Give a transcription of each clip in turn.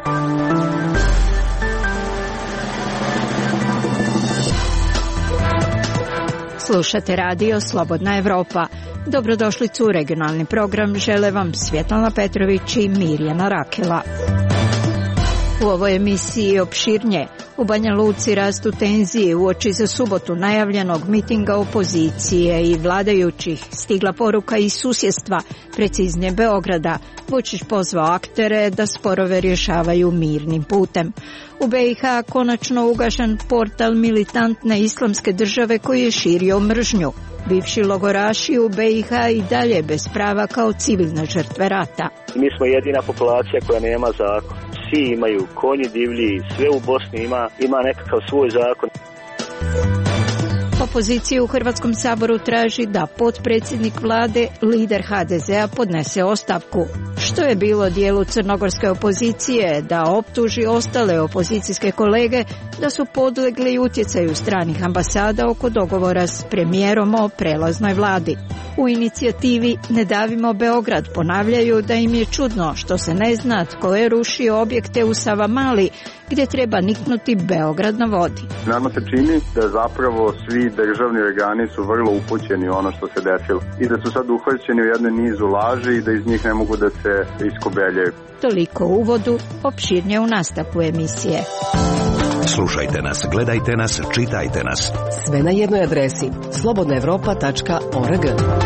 Slušate radio Slobodna Evropa. Dobrodošlicu u regionalni program žele vam Svjetlana Petrović i Mirjana Rakela. U ovoj emisiji opširnije. U Banja Luci rastu tenzije uoči za subotu najavljenog mitinga opozicije i vladajućih. Stigla poruka iz susjedstva, preciznije Beograda. Vučić pozvao aktere da sporove rješavaju mirnim putem. U BiH konačno ugašen portal militantne islamske države koji je širio mržnju. Bivši logoraši u BiH i dalje bez prava kao civilne žrtve rata. Mi smo jedina populacija koja nema zakon. Svi imaju, konji divlji, sve u Bosni ima nekakav svoj zakon. Opozicija u Hrvatskom saboru traži da potpredsjednik vlade, lider HDZ-a, podnese ostavku. Što je bilo dijelu crnogorske opozicije da optuži ostale opozicijske kolege da su podlegli utjecaju stranih ambasada oko dogovora s premijerom o prelaznoj vladi. U inicijativi Ne davimo Beograd ponavljaju da im je čudno što se ne zna tko je rušio objekte u Savamali gdje treba niknuti Beograd na vodi. Nama se čini da zapravo svi državni organi su vrlo upućeni u ono što se desilo i da su sad uhvaćeni u jednoj nizu laži i da iz njih ne mogu da se iskobeljaju. Toliko u uvodu, opširnije u nastavku emisije. Slušajte nas, gledajte nas, čitajte nas. Sve na jednoj adresi slobodnaevropa.org.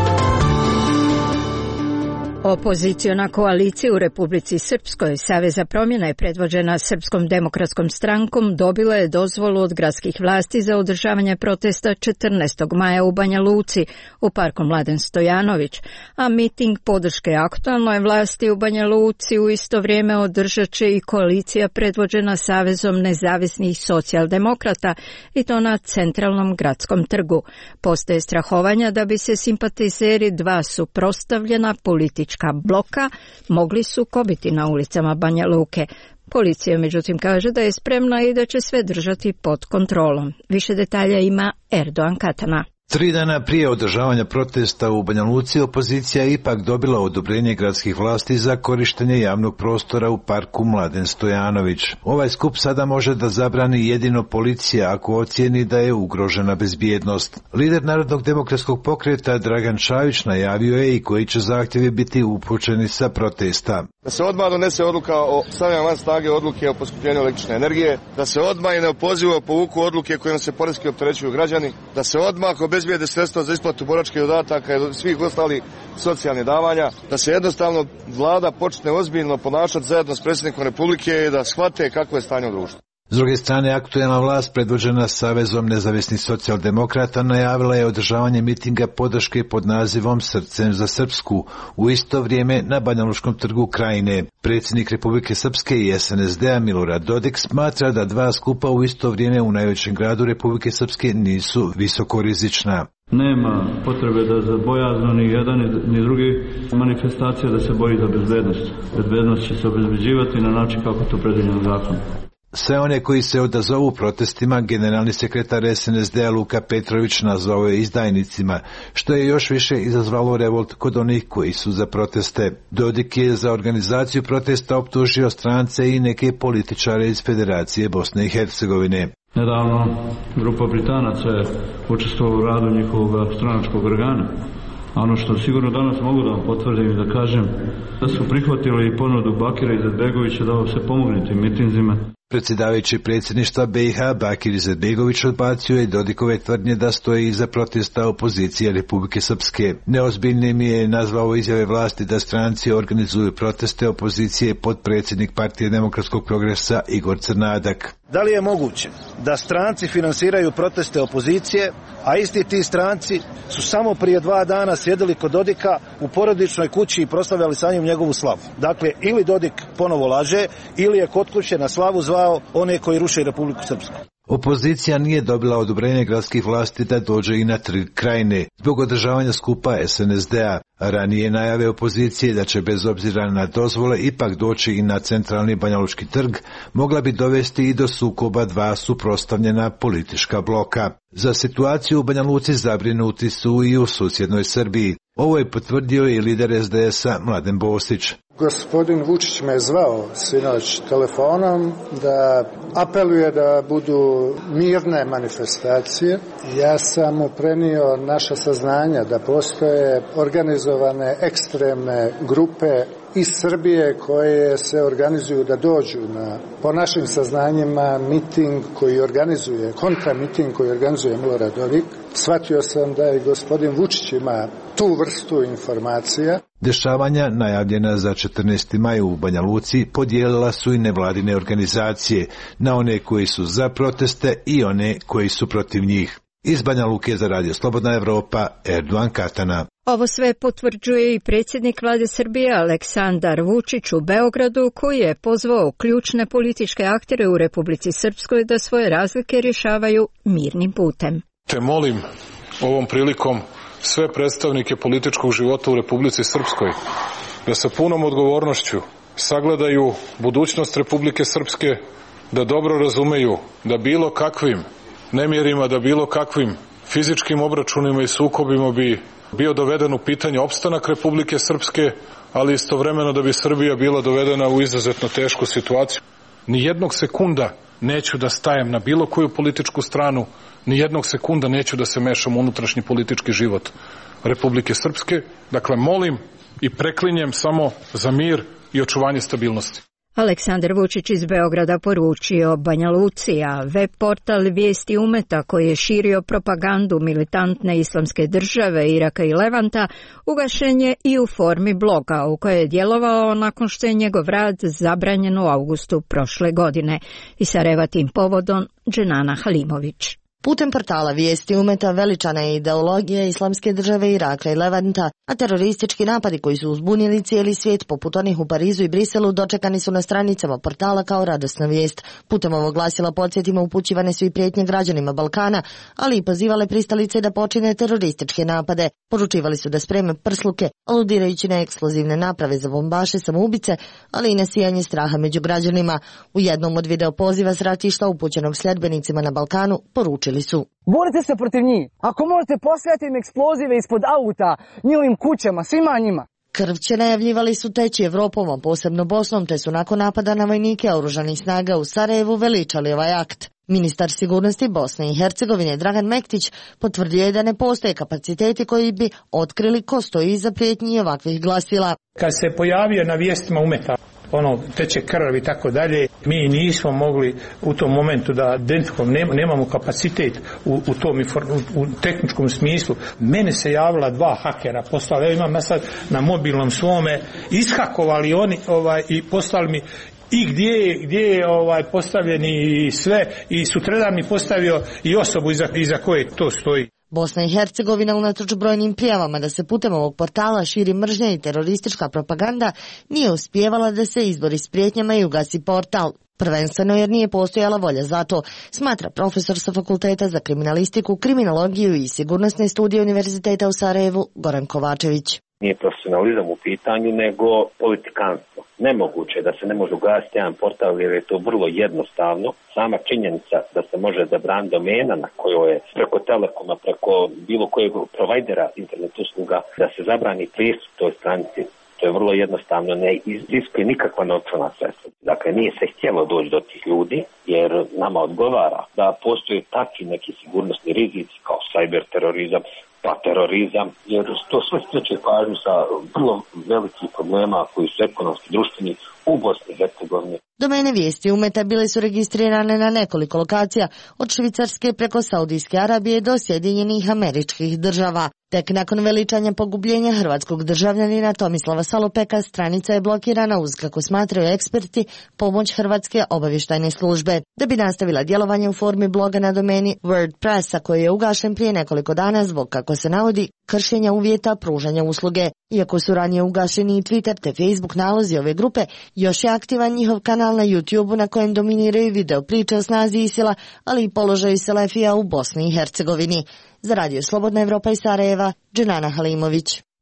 Opoziciona koalicija u Republici Srpskoj, Savez za promjene je predvođena Srpskom demokratskom strankom, dobila je dozvolu od gradskih vlasti za održavanje protesta 14. maja u Banja Luci u parku Mladen Stojanović, a miting podrške aktualnoj vlasti u Banja Luci u isto vrijeme održat će i koalicija predvođena Savezom nezavisnih socijaldemokrata i to na centralnom gradskom trgu. Postoje strahovanja da bi se simpatizeri dva suprotstavljena politička bloka mogli sukobiti na ulicama Banja Luke. Policija međutim kaže da je spremna i da će sve držati pod kontrolom. Više detalja ima Erdogan Katana. 3 dana prije održavanja protesta u Banja Luci opozicija je ipak dobila odobrenje gradskih vlasti za korištenje javnog prostora u parku Mladen Stojanović. Ovaj skup sada može da zabrani jedino policija ako ocijeni da je ugrožena bezbjednost. Lider Narodnog demokratskog pokreta Dragan Čavić najavio je i koji će zahtjevi biti upućeni sa protesta. Da se odmah donese odluka o stavljanju van snage odluke o poskupljenju električne energije, da se odmah i neopozivo povuku odluke kojima se poreski opterećuju građani, da se odmah obezbijede sredstva za isplatu boračkih dodataka i svih ostalih socijalnih davanja, da se jednostavno vlada počne ozbiljno ponašati zajedno s predsjednikom Republike i da shvate kakvo je stanje u društvu. S druge strane, aktuelna vlast predvođena Savezom nezavisnih socijaldemokrata najavila je održavanje mitinga podrške pod nazivom Srcem za Srpsku u isto vrijeme na Banjalučkom trgu Krajine. Predsjednik Republike Srpske i SNSD-a Milorad Dodik smatra da dva skupa u isto vrijeme u najvećem gradu Republike Srpske nisu visokorizična. Nema potrebe da za bojazno ni jedan ni drugi manifestacija da se boji za bezbednost. Bezbednost će se obezbeđivati na način kako to predviđeno zakonom. Sve one koji se odazovu protestima, generalni sekretar SNSD-a Luka Petrović nazvao je izdajnicima, što je još više izazvalo revolt kod onih koji su za proteste. Dodik je za organizaciju protesta optužio strance i neke političare iz Federacije Bosne i Hercegovine. Nedavno grupa Britanaca je učestvovala u radu njihovog stranačkog organa. A ono što sigurno danas mogu da vam potvrdim i da kažem, da su prihvatili ponudu Bakira Izetbegovića da se pomogne tim mitinzima. Predsjedavajući predsjedništva BiH Bakir Izetbegović odbacio je Dodikove tvrdnje da stoji iza protesta opozicije Republike Srpske. Neozbiljnim je nazvao izjave vlasti da stranci organizuju proteste opozicije potpredsjednik Partije demokratskog progresa Igor Crnadak. Da li je moguće da stranci finansiraju proteste opozicije, a isti ti stranci su samo prije 2 dana sjedili kod Dodika u porodičnoj kući i proslavljali sa njim njegovu slavu? Dakle, ili Dodik ponovo laže, ili je kod kuće na slavu zvao one koji ruše Republiku Srpsku. Opozicija nije dobila odobrenje gradskih vlasti da dođe i na trg Krajine zbog održavanja skupa SNSD-a. Ranije najave opozicije da će bez obzira na dozvole ipak doći i na centralni Banjalučki trg mogla bi dovesti i do sukoba dva suprotstavljena politička bloka. Za situaciju u Banja Luci zabrinuti su i u susjednoj Srbiji. Ovo je potvrdio i lider SDS-a Mladen Bosić. Gospodin Vučić me zvao sinoć telefonom da apeluje da budu mirne manifestacije. Ja sam mu prenio naša saznanja da postoje organizovane ekstremne grupe iz Srbije koje se organizuju da dođu na, po našim saznanjima, miting koji organizuje, kontramiting koji organizuje Milorad Dodik. Shvatio sam da i gospodin Vučić ima tu vrstu informacija. Dešavanja najavljena za 14. maj u Banja Luci podijelila su i nevladine organizacije na one koji su za proteste i one koji su protiv njih. Iz Banja Luke za Radio Slobodna Evropa, Erdogan Katana. Ovo sve potvrđuje i predsjednik vlade Srbije Aleksandar Vučić u Beogradu, koji je pozvao ključne političke aktere u Republici Srpskoj da svoje razlike rješavaju mirnim putem. Te molim ovom prilikom sve predstavnike političkog života u Republici Srpskoj da sa punom odgovornošću sagledaju budućnost Republike Srpske, da dobro razumeju da bilo kakvim nemjerima, da bilo kakvim fizičkim obračunima i sukobima bi bio doveden u pitanje opstanak Republike Srpske, ali istovremeno da bi Srbija bila dovedena u izuzetno tešku situaciju. Ni jednog sekunda neću da stajem na bilo koju političku stranu, ni jednog sekunda neću da se mešam u unutrašnji politički život Republike Srpske. Dakle, molim i preklinjem samo za mir i očuvanje stabilnosti. Aleksandar Vučić iz Beograda poručio Banja Luci, a web portal Vijesti Umeta, koji je širio propagandu militantne islamske države Iraka i Levanta, ugašen je i u formi bloga u kojoj je djelovao nakon što je njegov rad zabranjen u avgustu prošle godine. I Sarajeva tim povodom Dženana Halimović. Putem portala Vijesti Umeta veličana je ideologija islamske države Iraka i Levanta, a teroristički napadi koji su uzbunili cijeli svijet, poput onih u Parizu i Briselu, dočekani su na stranicama portala kao radosna vijest. Putem ovog glasila podsjetima upućivane su i prijetnje građanima Balkana, ali i pozivale pristalice da počine terorističke napade. Poručivali su da spreme prsluke, aludirajući na eksplozivne naprave za bombaše, samoubice, ali i na sijanje straha među građanima. U jednom od video poziva s ratišta upućenog sljedbenicima na Balkanu poručili su: borite se protiv njih. Ako možete, pošaljite im eksplozive ispod auta, njihovim kućama, svima njima. Krvće najavljivali su teći Evropom, a posebno Bosnom, te su nakon napada na vojnike oružanih snaga u Sarajevu veličali ovaj akt. Ministar sigurnosti Bosne i Hercegovine Dragan Mektić potvrdio je da ne postoje kapaciteti koji bi otkrili ko stoji iza prijetnji ovakvih glasila. Kad se pojavio na vijestima Umeta teče krv i tako dalje, mi nismo mogli u tom momentu da identifikujemo, nemamo kapacitet u tom u tehničkom smislu. Mene se javila 2 hakera, poslali, evo imam sad na mobilnom svome, ishakovali oni i poslali mi i gdje je postavljen i sve, i sutradan mi postavio i osobu iza koje to stoji. Bosna i Hercegovina, unatoč brojnim prijavama da se putem ovog portala širi mržnja i teroristička propaganda, nije uspijevala da se izbori s prijetnjama i ugasi portal. Prvenstveno jer nije postojala volja za to, smatra profesor sa Fakulteta za kriminalistiku, kriminologiju i sigurnosne studije Univerziteta u Sarajevu Goran Kovačević. Nije profesionalizam u pitanju, nego politikanstvo. Nemoguće je da se ne može ugasiti jedan portal jer je to vrlo jednostavno. Sama činjenica da se može zabrani domena na kojoj je preko Telekoma, preko bilo kojeg provajdera internet usluga, da se zabrani pristup toj stranici, to je vrlo jednostavno, ne iziskuje nikakva novčana sredstva. Dakle, nije se htjelo doći do tih ljudi, jer nama odgovara da postoje takvi neki sigurnosni rizici kao cyber terorizam, pa terorizam, jer to sve skreće pažnju sa vrlo velikih problema koji su ekonomski, društveni u Bosni i Hercegovini. Domene Vijesti Umeta bile su registrirane na nekoliko lokacija, od Švicarske preko Saudijske Arabije do Sjedinjenih Američkih Država. Tek nakon veličanja pogubljenja hrvatskog državljanina Tomislava Salopeka stranica je blokirana uz, kako smatraju eksperti, pomoć Hrvatske obavještajne službe. Da bi nastavila djelovanje u formi bloga na domeni WordPressa, koji je ugašen prije nekoliko dana zbog, kako se navodi, kršenja uvjeta pružanja usluge. Iako su ranije ugašeni i Twitter te Facebook nalozi ove grupe, još je aktivan njihov kanal na YouTubeu na kojem dominiraju video priče o snazi ISIL-a, ali i položaju selefija u Bosni i Hercegovini. Za Radio Slobodna Evropa iz Sarajeva, Dženana Halimović.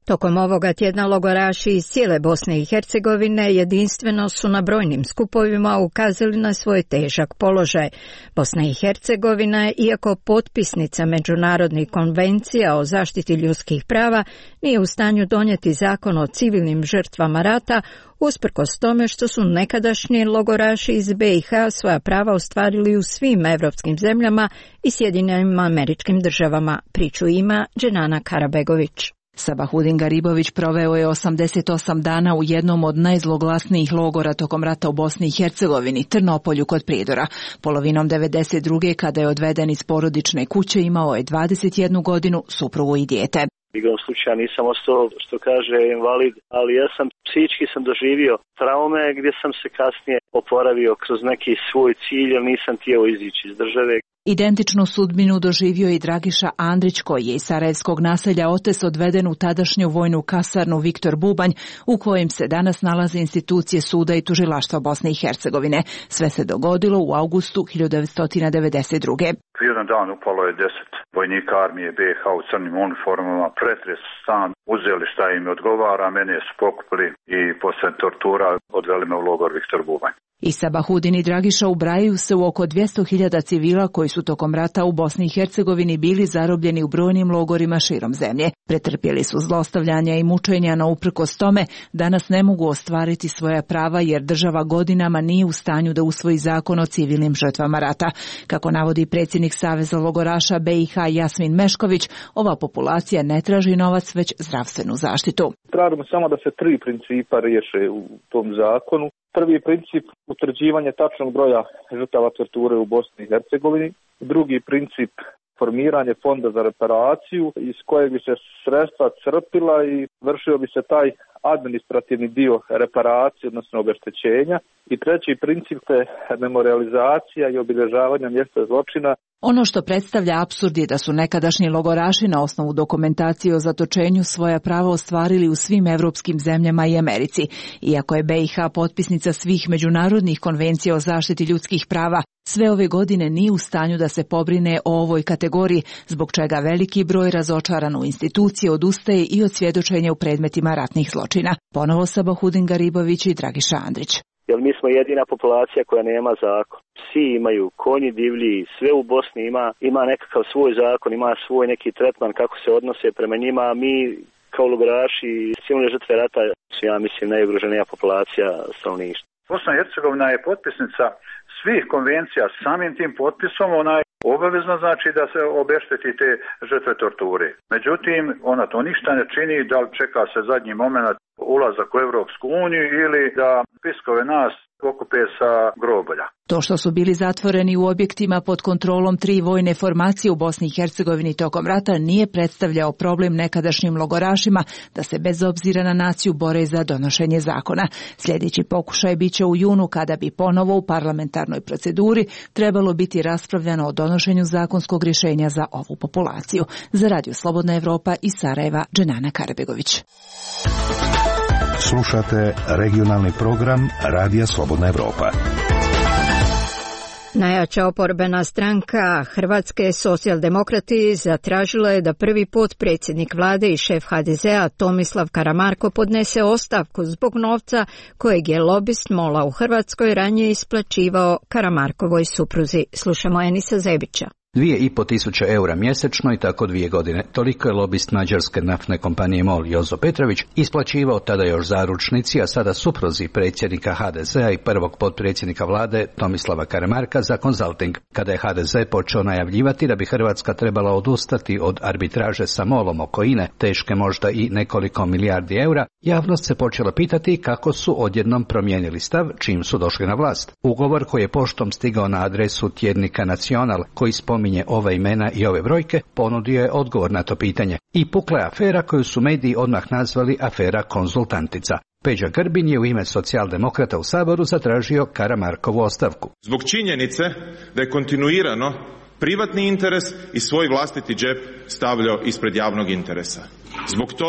Tokom ovoga tjedna logoraši iz cijele Bosne i Hercegovine jedinstveno su na brojnim skupovima ukazali na svoj težak položaj. Bosna i Hercegovina je, iako potpisnica međunarodnih konvencija o zaštiti ljudskih prava, nije u stanju donijeti zakon o civilnim žrtvama rata, usprkos tome što su nekadašnji logoraši iz BiH svoja prava ostvarili u svim evropskim zemljama i Sjedinjenim Američkim Državama. Priču ima Dženana Karabegović. Sabahudin Garibović proveo je 88 dana u jednom od najzloglasnijih logora tokom rata u Bosni i Hercegovini, Trnopolju kod Prijedora. Polovinom 92. kada je odveden iz porodične kuće, imao je 21 godinu, suprugu i dijete. Igrom slučaja nisam ostao, što kaže, invalid, ali ja sam psihički doživio traume gdje sam se kasnije oporavio kroz neki svoj cilj, jer nisam htio izići iz države. Identičnu sudbinu doživio i Dragiša Andrić, koji je iz sarajevskog naselja Otes odveden u tadašnju vojnu kasarnu Viktor Bubanj, u kojem se danas nalaze institucije suda i tužilaštva Bosne i Hercegovine. Sve se dogodilo u augustu 1992. Jedan dan upalo je 10 vojnika armije BiH u crnim uniformama, pretres stan, uzeli šta im odgovara, mene su pokupili i posle tortura odveli me u logor Viktor Bubanj. I Sabahudin i Dragiša ubrajaju se u oko 200.000 civila koji su tokom rata u Bosni i Hercegovini bili zarobljeni u brojnim logorima širom zemlje. Pretrpjeli su zlostavljanja i mučenja, no uprkos tome danas ne mogu ostvariti svoja prava jer država godinama nije u stanju da usvoji zakon o civilnim žrtvama rata. Kako navodi predsjednik Saveza logoraša BiH Jasmin Mešković, ova populacija ne traži novac, već zdravstvenu zaštitu. Tražimo samo da se 3 principa riješe u tom zakonu. Prvi princip, utvrđivanje tačnog broja žrtava torture u Bosni i Hercegovini. Drugi princip, formiranje fonda za reparaciju iz kojeg bi se sredstva crpila i vršio bi se taj administrativni dio reparacije, odnosno obeštećenja. I treći princip je memorializacija i obilježavanje mjesta zločina. Ono što predstavlja apsurd je da su nekadašnji logoraši na osnovu dokumentacije o zatočenju svoja prava ostvarili u svim evropskim zemljama i Americi. Iako je BiH potpisnica svih međunarodnih konvencija o zaštiti ljudskih prava, sve ove godine nije u stanju da se pobrine o ovoj kategoriji, zbog čega veliki broj razočaran u institucije odustaje i od svjedočenja u predmetima ratnih zločina. Ponovo Sabahudin Garibović i Dragiša Andrić. Jer mi smo jedina populacija koja nema zakon. Psi imaju, konji divlji, sve u Bosni ima nekakav svoj zakon, ima svoj neki tretman kako se odnose prema njima, a mi kao logoraši i civilne žrtve rata su, ja mislim, najugroženija populacija stanovništva. Bosna i Hercegovina je potpisnica svih konvencija, samim tim potpisom ona je obavezno znači da se obešteti te žrtve torture. Međutim, ona to ništa ne čini, da li čeka se zadnji moment ulazak u Evropsku uniju ili da spiskove nas okupe sa grobolja. To što su bili zatvoreni u objektima pod kontrolom 3 vojne formacije u Bosni i Hercegovini tokom rata nije predstavljao problem nekadašnjim logorašima da se bez obzira na naciju bore za donošenje zakona. Sljedeći pokušaj biće u junu kada bi ponovo u parlamentarnoj proceduri trebalo biti raspravljano o donošenju zakonskog rješenja za ovu populaciju. Za Radio Slobodna Evropa iz Sarajeva, Dženana Karabegović. Slušate regionalni program Radija Slobodna Evropa. Najjača oporbena stranka Hrvatske socijaldemokrati zatražila je da prvi potpredsjednik vlade i šef HDZ-a Tomislav Karamarko podnese ostavku zbog novca kojeg je lobist MOL-a u Hrvatskoj ranije isplaćivao Karamarkovoj supruzi. Slušamo Enisa Zebića. 2.500 eura mjesečno i tako 2 godine. Toliko je lobist mađarske naftne kompanije MOL Jozo Petrović isplaćivao tada još zaručnici, a sada supruzi predsjednika HDZ-a i prvog potpredsjednika vlade Tomislava Karamarka za konzulting. Kada je HDZ počeo najavljivati da bi Hrvatska trebala odustati od arbitraže sa MOL-om oko INE, teške možda i nekoliko milijardi eura, javnost se počela pitati kako su odjednom promijenili stav čim su došli na vlast. Ugovor koji je poštom stigao na adresu tjednika Nacional, koji spominje ove imena i ove brojke, ponudio je odgovor na to pitanje. I pukla je afera koju su mediji odmah nazvali afera konzultantica. Peđa Grbin je u ime socijaldemokrata u Saboru zatražio Karamarkovu ostavku. Zbog činjenice da je kontinuirano privatni interes i svoj vlastiti džep stavljao ispred javnog interesa. Zbog toga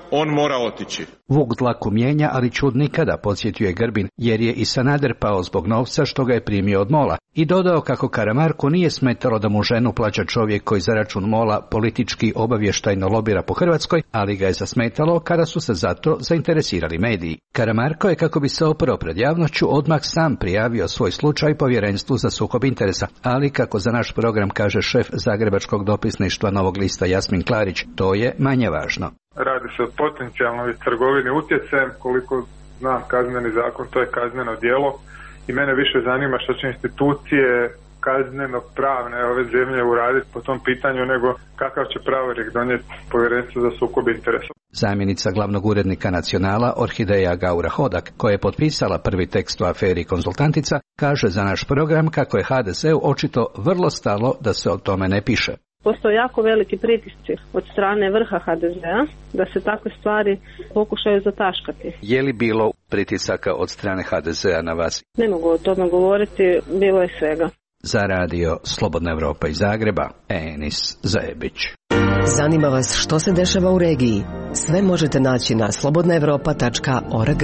on mora otići. Vuk dlaku mijenja, ali čud nikada, podsjetio je Grbin, jer je i Sanader pao zbog novca što ga je primio od Mola i dodao kako Karamarku nije smetalo da mu ženu plaća čovjek koji za račun Mola politički obavještajno lobira po Hrvatskoj, ali ga je zasmetalo kada su se za to zainteresirali mediji. Karamarko je, kako bi se oprao pred javnošću, odmah sam prijavio svoj slučaj Povjerenstvu za sukob interesa, ali kako za naš program kaže šef Zagrebačkog dopisništva Novog lista Jasmin Klarić, to je manje važno. Radi se o potencijalnoj trgovini utjecajem, koliko znam kazneni zakon, to je kazneno djelo i mene više zanima što će institucije kazneno-pravne ove zemlje uraditi po tom pitanju, nego kakav će pravorijek donijeti Povjerenstvo za sukob interesa. Zamjenica glavnog urednika Nacionala Orhideja Gaura Hodak, koja je potpisala prvi tekst u aferi Konzultantica, kaže za naš program kako je HDZ-u očito vrlo stalo da se o tome ne piše. Postoje jako veliki pritisci od strane vrha HDZ-a da se takve stvari pokušaju zataškati. Je li bilo pritisaka od strane HDZ-a na vas? Ne mogu o tome govoriti, bilo je svega. Za radio Slobodna Evropa iz Zagreba, Enis Zajebić. Zanima vas što se dešava u regiji? Sve možete naći na slobodnaevropa.org.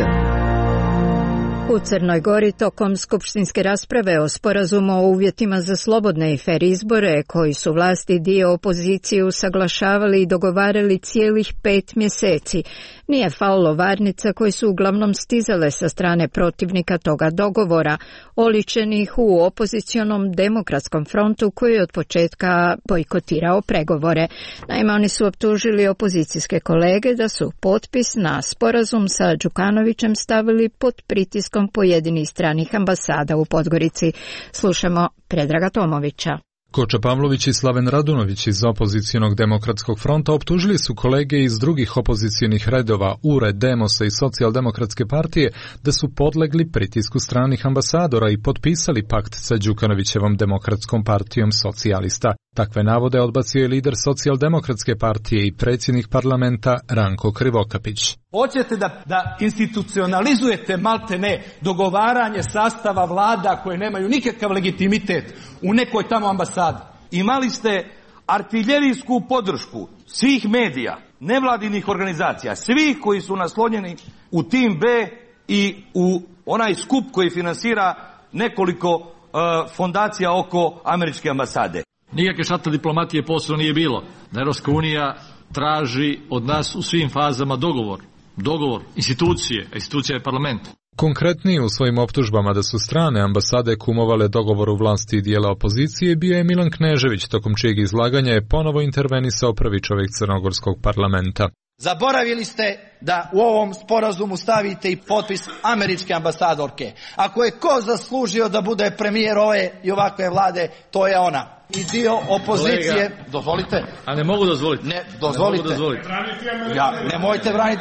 U Crnoj Gori tokom skupštinske rasprave o sporazumu o uvjetima za slobodne i fer izbore, koji su vlasti dio opozicije usaglašavali i dogovarali cijelih 5 mjeseci, nije falilo varnica koji su uglavnom stizale sa strane protivnika toga dogovora, oličenih u opozicionom demokratskom frontu koji je od početka bojkotirao pregovore. Naime, oni su optužili opozicijske kolege da su potpis na sporazum sa Đukanovićem stavili pod pritiskom pojedinih stranih ambasada u Podgorici. Slušamo Predraga Tomovića. Koča Pavlović i Slaven Radunović iz opozicijonog demokratskog fronta optužili su kolege iz drugih opozicijonih redova, URE, Demosa i Socijaldemokratske partije, da su podlegli pritisku stranih ambasadora i potpisali pakt sa Đukanovićevom demokratskom partijom socijalista. Takve navode odbacio je lider Socijaldemokratske partije i predsjednik parlamenta Ranko Krivokapić. Hoćete da institucionalizujete maltene dogovaranje sastava vlada koje nemaju nikakav legitimitet u nekoj tamo ambasadi. Imali ste artiljerijsku podršku svih medija, nevladinih organizacija, svih koji su naslonjeni u tim B i u onaj skup koji finansira nekoliko fondacija oko američke ambasade. Nikakve šatel diplomatije posebno nije bilo. Europska unija traži od nas u svim fazama dogovor institucija je parlament. Konkretniji u svojim optužbama da su strane ambasade kumovale dogovoru vlasti i dijela opozicije bio je Milan Knežević, tokom čijeg izlaganja je ponovo intervenisao prvi čovjek crnogorskog parlamenta. Zaboravili ste da u ovom sporazumu stavite i potpis američke ambasadorke. Ako je ko zaslužio da bude premijer ove i ovakve vlade, to je ona. I dio opozicije... Kolega, dozvolite. A ne mogu dozvoliti. Ne, dozvolite. Nemojte braniti.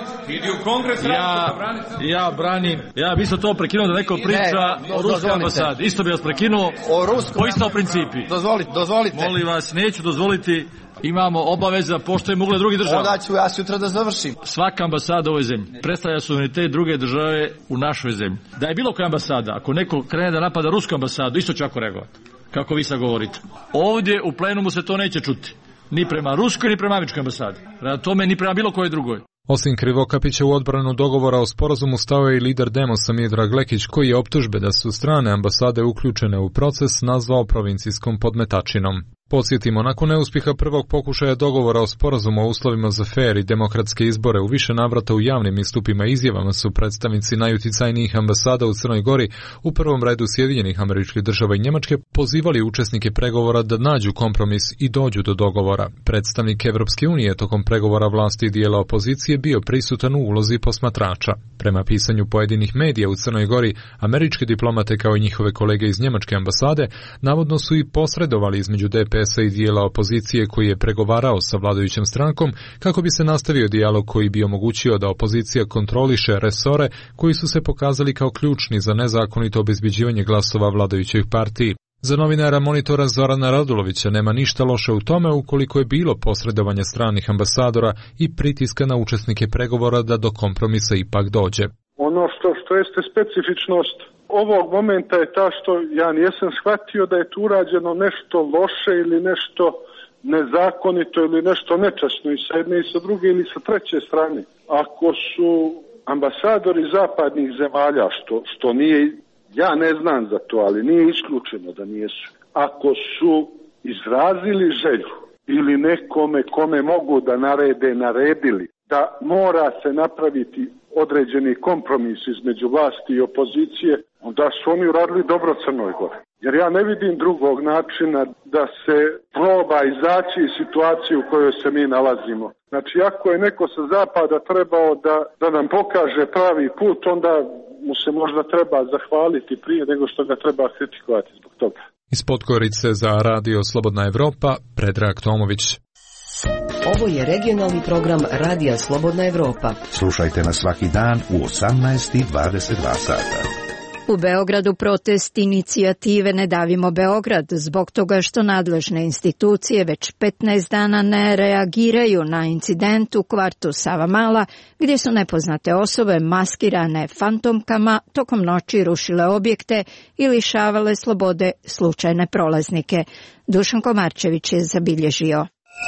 Ja branim. Ja bi isto to prekinuo da neko priča o ruskoj ambasadi. Isto bi vas prekinuo. Po istom principi. Dozvolite. Molim vas, neću dozvoliti. Imamo obaveza, poštujemo ugled drugih država. Onda ću ja sutra da završim. Svaka ambasada u ovoj zemlji predstavlja suverenitet druge države u našoj zemlji. Da je bilo koja ambasada, ako neko krene da napada rusku ambasadu, isto ću ako reagovati. Kako vi sad govorite. Ovdje u plenumu se to neće čuti. Ni prema ruskoj, ni prema američkoj ambasadi. Prema tome, ni prema bilo kojoj drugoj. Osim Krivokapića u odbranu dogovora o sporazumu stao je i lider Demosa Miodrag Lekić, koji je optužbe da su strane ambasade uključene u proces nazvao provincijskom podmetačinom. Podsjetimo, nakon neuspjeha prvog pokušaja dogovora o sporazumu o uslovima za fer i demokratske izbore u više navrata u javnim istupima i izjavama su predstavnici najuticajnijih ambasada u Crnoj Gori, u prvom redu Sjedinjenih Američkih Država i Njemačke, pozivali učesnike pregovora da nađu kompromis i dođu do dogovora. Predstavnik Evropske unije tokom pregovora vlasti i dijela opozicije bio prisutan u ulozi posmatrača. Prema pisanju pojedinih medija u Crnoj Gori, američke diplomate kao i njihove kolege iz njemačke ambasade navodno su i posredovali između DPS-a i dijela opozicije koji je pregovarao sa vladajućom strankom kako bi se nastavio dijalog koji bi omogućio da opozicija kontroliše resore koji su se pokazali kao ključni za nezakonito obezbeđivanje glasova vladajućoj partiji. Za novinara Monitora Zorana Radulovića nema ništa loše u tome ukoliko je bilo posredovanje stranih ambasadora i pritiska na učesnike pregovora da do kompromisa ipak dođe. Ono što jeste specifičnost ovog momenta je ta što ja nisam shvatio da je tu urađeno nešto loše ili nešto nezakonito ili nešto nečasno i sa jedne i sa druge ili sa treće strane. Ako su ambasadori zapadnih zemalja, što nije, ja ne znam za to, ali nije isključeno da nijesu. Ako su izrazili želju ili nekome kome mogu da naredili da mora se napraviti određeni kompromis između vlasti i opozicije, onda su oni uradili dobro Crnoj Gori. Jer ja ne vidim drugog načina da se proba izaći iz situacije u kojoj se mi nalazimo. Znači, ako je neko sa zapada trebao da nam pokaže pravi put, onda mu se možda treba zahvaliti prije nego što ga treba kritikovati zbog toga. Iz Podgorice za Radio Slobodna Evropa, Predrag Tomović. Ovo je regionalni program Radija Slobodna Evropa. Slušajte nas svaki dan u 18:22 sata. U Beogradu protest inicijative Ne davimo Beograd zbog toga što nadležne institucije već 15 dana ne reagiraju na incident u kvartu Savamala gdje su nepoznate osobe maskirane fantomkama tokom noći rušile objekte i lišavale slobode slučajne prolaznike. Dušan Komarčević je zabilježio.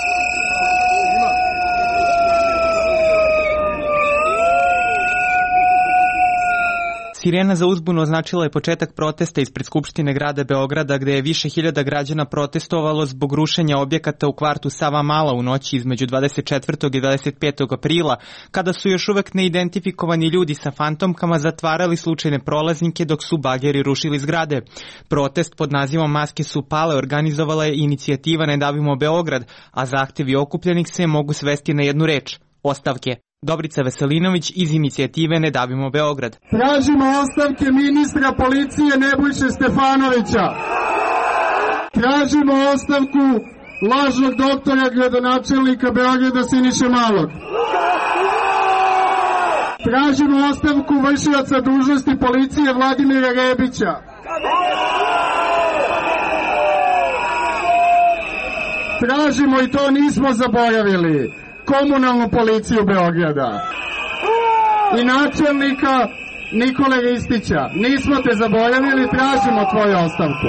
Sirena za uzbunu označila je početak protesta ispred Skupštine grada Beograda gde je više hiljada građana protestovalo zbog rušenja objekata u kvartu Savamala u noći između 24. i 25. aprila, kada su još uvek neidentifikovani ljudi sa fantomkama zatvarali slučajne prolaznike dok su bageri rušili zgrade. Protest pod nazivom Maske su pale organizovala je inicijativa Ne davimo Beograd, a zahtevi okupljenih se mogu svesti na jednu reč – ostavke. Dobrica Veselinović iz inicijative Ne davimo Beograd. Tražimo ostavke ministra policije Nebojše Stefanovića. Tražimo ostavku lažnog doktora gradonačelnika Beograda Siniše Malog. Tražimo ostavku vršioca dužnosti policije Vladimira Rebića. Tražimo, i to nismo zaboravili, komunalnu policiju Beograda i načelnika Nikole Ristića. Nismo te zaboravili, tražimo tvoju ostavku.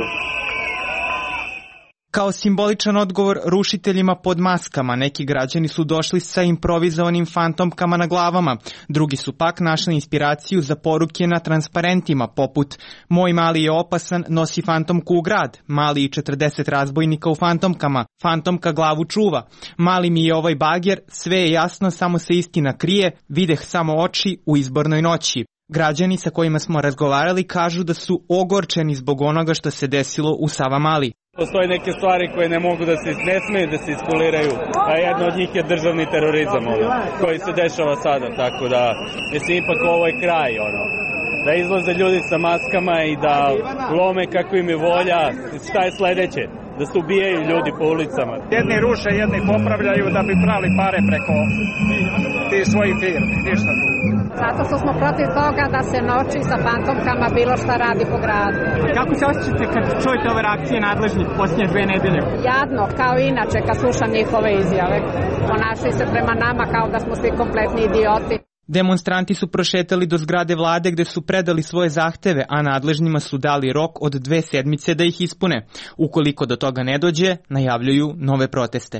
Kao simboličan odgovor rušiteljima pod maskama, neki građani su došli sa improvizovanim fantomkama na glavama, drugi su pak našli inspiraciju za poruke na transparentima poput Moj mali je opasan, nosi fantomku u grad, mali i 40 razbojnika u fantomkama, fantomka glavu čuva, mali mi je ovaj bager, sve je jasno, samo se istina krije, videh samo oči u izbornoj noći. Građani sa kojima smo razgovarali kažu da su ogorčeni zbog onoga što se desilo u Savamali. Postoje neke stvari koje ne mogu da se ne smeju da se iskuliraju, a jedna od njih je državni terorizam koji se dešava sada, tako da mislim ipak ovo je kraj, da izlaze ljudi sa maskama i da lome kako im je volja. Šta je sledeće? Da se ubijaju ljudi po ulicama. Jedni ruše, jedni popravljaju da bi prali pare preko ti svojih firmi, ništa tu. Zato što smo protiv toga da se noći sa fantomkama bilo šta radi po gradu. Kako se osjećate kad čujete ove reakcije nadležnih posljednje 2 nedelje? Jadno, kao inače kad slušam njihove izjave. Ponašaju se prema nama kao da smo svi kompletni idioti. Demonstranti su prošetali do zgrade vlade gde su predali svoje zahteve, a nadležnima su dali rok od 2 sedmice da ih ispune. Ukoliko do toga ne dođe, najavljuju nove proteste.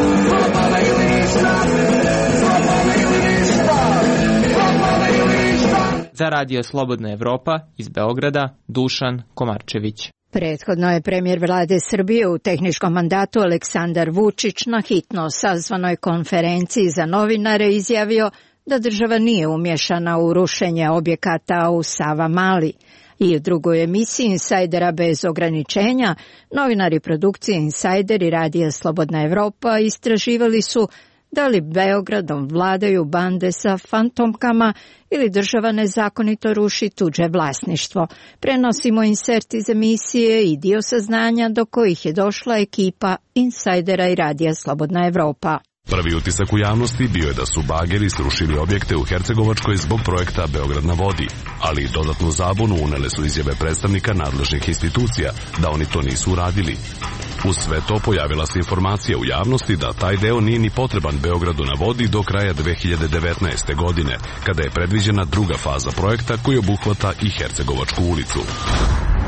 Za Radio Slobodna Evropa iz Beograda, Dušan Komarčević. Prethodno je premijer vlade Srbije u tehničkom mandatu Aleksandar Vučić na hitno sazvanoj konferenciji za novinare izjavio da država nije umješana u rušenje objekata u Savamali. I u drugoj emisiji Insajdera bez ograničenja, novinari produkcije Insajder i Radija Slobodna Evropa istraživali su da li Beogradom vladaju bande sa fantomkama ili država nezakonito ruši tuđe vlasništvo. Prenosimo insert iz emisije i dio saznanja do kojih je došla ekipa Insajdera i Radija Slobodna Evropa. Prvi utisak u javnosti bio je da su bageri srušili objekte u Hercegovačkoj zbog projekta Beograd na vodi, ali dodatnu zabunu unele su izjave predstavnika nadležnih institucija da oni to nisu uradili. Uz sve to pojavila se informacija u javnosti da taj deo nije ni potreban Beogradu na vodi do kraja 2019. godine, kada je predviđena druga faza projekta koji obuhvata i Hercegovačku ulicu.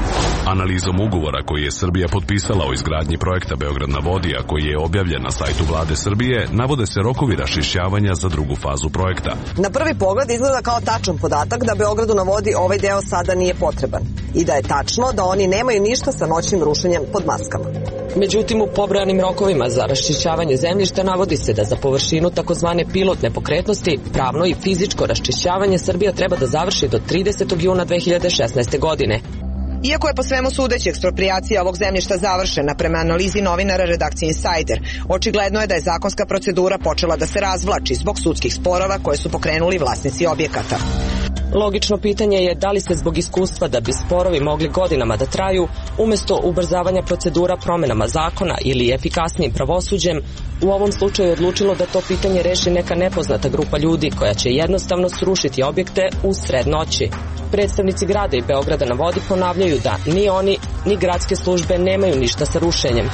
Analizom ugovora koji je Srbija potpisala o izgradnji projekta Beograd na vodi, a koji je objavljen na sajtu Vlade Srbije, navode se rokovi raščišćavanja za drugu fazu projekta. Na prvi pogled izgleda kao tačan podatak da Beogradu na vodi ovaj deo sada nije potreban i da je tačno da oni nemaju ništa sa noćnim rušenjem pod maskama. Međutim, u pobrojanim rokovima za raščišćavanje zemljišta navodi se da za površinu takozvane pilotne pokretnosti, pravno i fizičko raščišćavanje Srbija treba da završi do 30. juna 2016. godine. Iako je po svemu sudeći eksproprijacija ovog zemljišta završena prema analizi novinara redakcije Insider, očigledno je da je zakonska procedura počela da se razvlači zbog sudskih sporova koje su pokrenuli vlasnici objekata. Logično pitanje je da li se zbog iskustva da bi sporovi mogli godinama da traju, umesto ubrzavanja procedura promenama zakona ili efikasnijim pravosuđem, u ovom slučaju odlučilo da to pitanje reši neka nepoznata grupa ljudi koja će jednostavno srušiti objekte u sred noći. Predstavnici grada i Beograda na vodi ponavljaju da ni oni, ni gradske službe nemaju ništa sa rušenjem.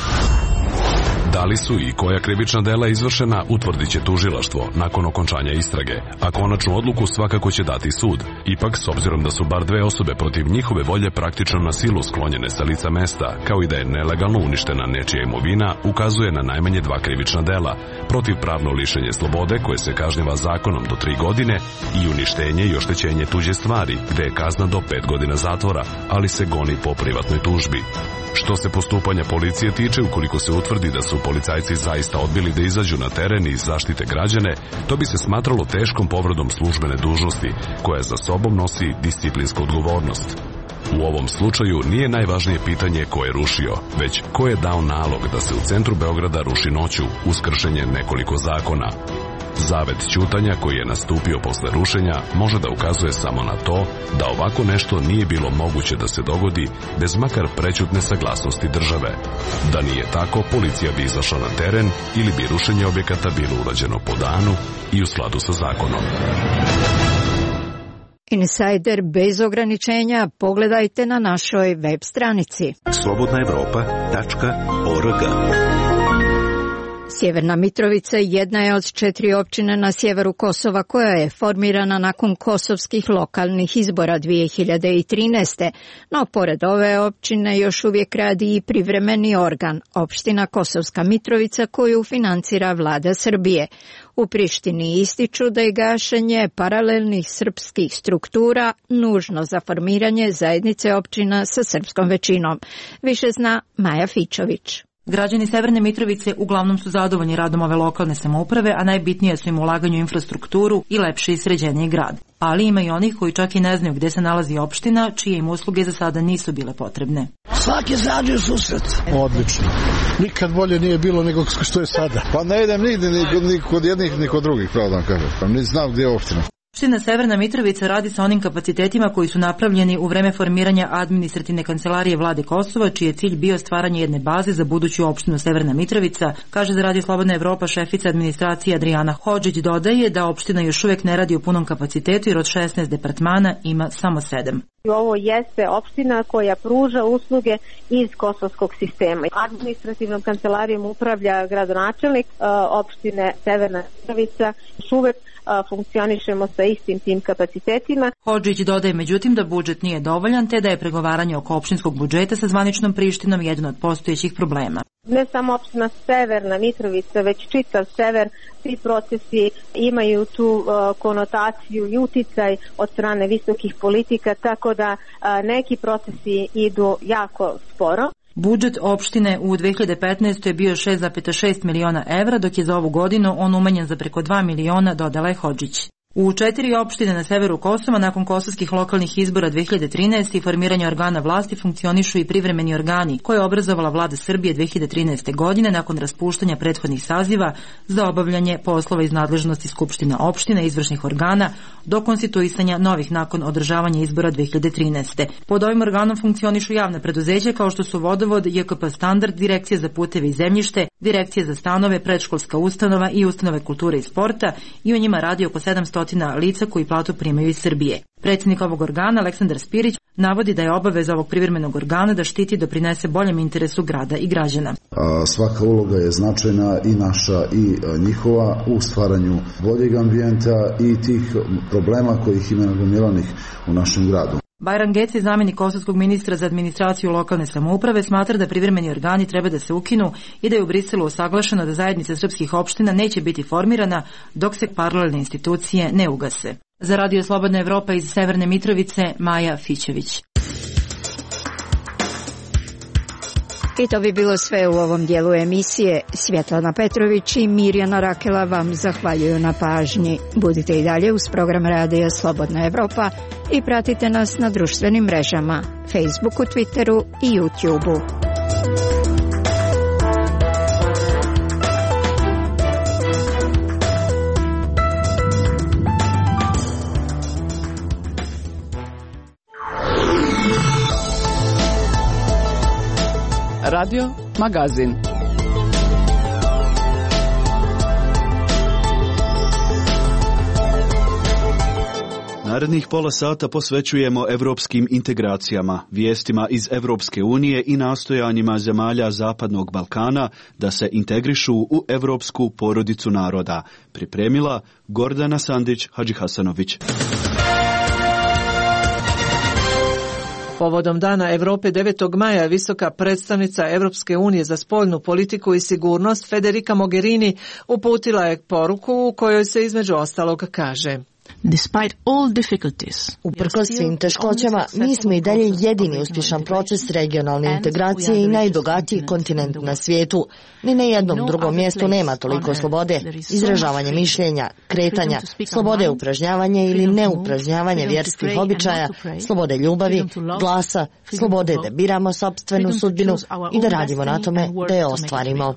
Da li su i koja krivična dela izvršena, utvrdit će tužilaštvo nakon okončanja istrage, a konačnu odluku svakako će dati sud. Ipak, s obzirom da su bar dve osobe protiv njihove volje praktično na silu sklonjene sa lica mesta, kao i da je nelegalno uništena nečija imovina, ukazuje na najmanje dva krivična dela: protivpravno lišenje slobode, koje se kažnjava zakonom do 3 godine, i uništenje i oštećenje tuđe stvari, gde je kazna do 5 godina zatvora, ali se goni po privatnoj tužbi. Što se postupanja policije tiče, ukoliko se utvrdi da su policajci zaista odbili da izađu na teren i zaštite građane, to bi se smatralo teškom povredom službene dužnosti, koja za sobom nosi disciplinsku odgovornost. U ovom slučaju nije najvažnije pitanje ko je rušio, već ko je dao nalog da se u centru Beograda ruši noću uz kršenje nekoliko zakona. Zavet ćutanja koji je nastupio posle rušenja može da ukazuje samo na to da ovako nešto nije bilo moguće da se dogodi bez makar prećutne saglasnosti države. Da nije tako, policija bi izašla na teren ili bi rušenje objekata bilo urađeno po danu i u skladu sa zakonom. Insider bez ograničenja pogledajte na našoj web stranici slobodnaevropa.org. Sjeverna Mitrovica jedna je od 4 općine na sjeveru Kosova koja je formirana nakon kosovskih lokalnih izbora 2013. No, pored ove općine još uvijek radi i privremeni organ, opština Kosovska Mitrovica, koju financira Vlada Srbije. U Prištini ističu da je gašenje paralelnih srpskih struktura nužno za formiranje zajednice općina sa srpskom većinom. Više zna Maja Fičović. Građani Severne Mitrovice uglavnom su zadovoljni radom ove lokalne samouprave, a najbitnije su im ulaganje u infrastrukturu i lepši i sređeniji grad. Ali ima i onih koji čak i ne znaju gde se nalazi opština, čije im usluge za sada nisu bile potrebne. Svaki zađe susret. Odlično. Nikad bolje nije bilo nego što je sada. Pa ne idem nigde ni kod jednih ni kod drugih, pravo da vam kažem. Pa ne znam gdje je opština. Opština Severna Mitrovica radi sa onim kapacitetima koji su napravljeni u vreme formiranja administrativne kancelarije Vlade Kosova, čiji je cilj bio stvaranje jedne baze za buduću opštinu Severna Mitrovica, kaže za Radio Slobodna Evropa šefica administracije Adriana Hodžić. Dodaje da opština još uvijek ne radi u punom kapacitetu jer od 16 departmana ima samo 7. Ovo jeste opština koja pruža usluge iz kosovskog sistema. Administrativnom kancelarijom upravlja gradonačelnik opštine Severna Mitrovica. Još uvek funkcionišemo sa istim tim kapacitetima. Hodžić dodaje međutim da budžet nije dovoljan, te da je pregovaranje oko opštinskog budžeta sa zvaničnom Prištinom jedan od postojećih problema. Ne samo opština Severna Mitrovica, već čitav sever, svi procesi imaju tu konotaciju i uticaj od strane visokih politika, tako da neki procesi idu jako sporo. Budžet opštine u 2015. je bio 6,6 miliona evra, dok je za ovu godinu on umanjen za preko 2 miliona, dodala je Hodžić. U 4 opštine na severu Kosova nakon kosovskih lokalnih izbora 2013. i formiranja organa vlasti funkcionišu i privremeni organi koje je obrazovala Vlada Srbije 2013. godine nakon raspuštanja prethodnih saziva za obavljanje poslova iz nadležnosti skupština opština i izvršnih organa do konstituisanja novih nakon održavanja izbora 2013. Pod ovim organom funkcionišu javne preduzeća kao što su Vodovod, JKP Standard, Direkcija za puteve i zemljište, Direkcija za stanove, predškolska ustanova i ustanove kulture i sporta i u njima radi oko 700 lica koji platu primaju iz Srbije. Predsjednik ovog organa, Aleksandar Spirić, navodi da je obaveza ovog privremenog organa da štiti i doprinese boljem interesu grada i građana. Svaka uloga je značajna i naša i njihova u stvaranju boljeg ambijenta i tih problema kojih ima nagomilanih u našem gradu. Bajram Geci, zamjenik kosovskog ministra za administraciju lokalne samouprave, smatra da privremeni organi treba da se ukinu i da je u Briselu usaglašeno da zajednica srpskih opština neće biti formirana dok se paralelne institucije ne ugase. Za Radio Slobodna Evropa iz Severne Mitrovice, Maja Fićević. I to bi bilo sve u ovom dijelu emisije. Svjetlana Petrović i Mirjana Rakela vam zahvaljuju na pažnji. Budite i dalje uz program Radija Slobodna Evropa i pratite nas na društvenim mrežama, Facebooku, Twitteru i YouTubeu. Radio Magazin. Narednih pola sata posvećujemo evropskim integracijama, vijestima iz Evropske unije i nastojanjima zemalja Zapadnog Balkana da se integrišu u evropsku porodicu naroda. Pripremila Gordana Sandić-Hadžihasanović. Povodom Dana Evrope 9. maja visoka predstavnica Evropske unije za spoljnu politiku i sigurnost Federica Mogherini uputila je poruku u kojoj se između ostalog kaže: Uprkos svim teškoćama, mi smo i dalje jedini uspješan proces regionalne integracije i najbogatiji kontinent na svijetu. Ni na jednom drugom mjestu nema toliko slobode, izražavanja mišljenja, kretanja, slobode upražnjavanja ili neupražnjavanja vjerskih običaja, slobode ljubavi, glasa, slobode da biramo sopstvenu sudbinu i da radimo na tome da je ostvarimo.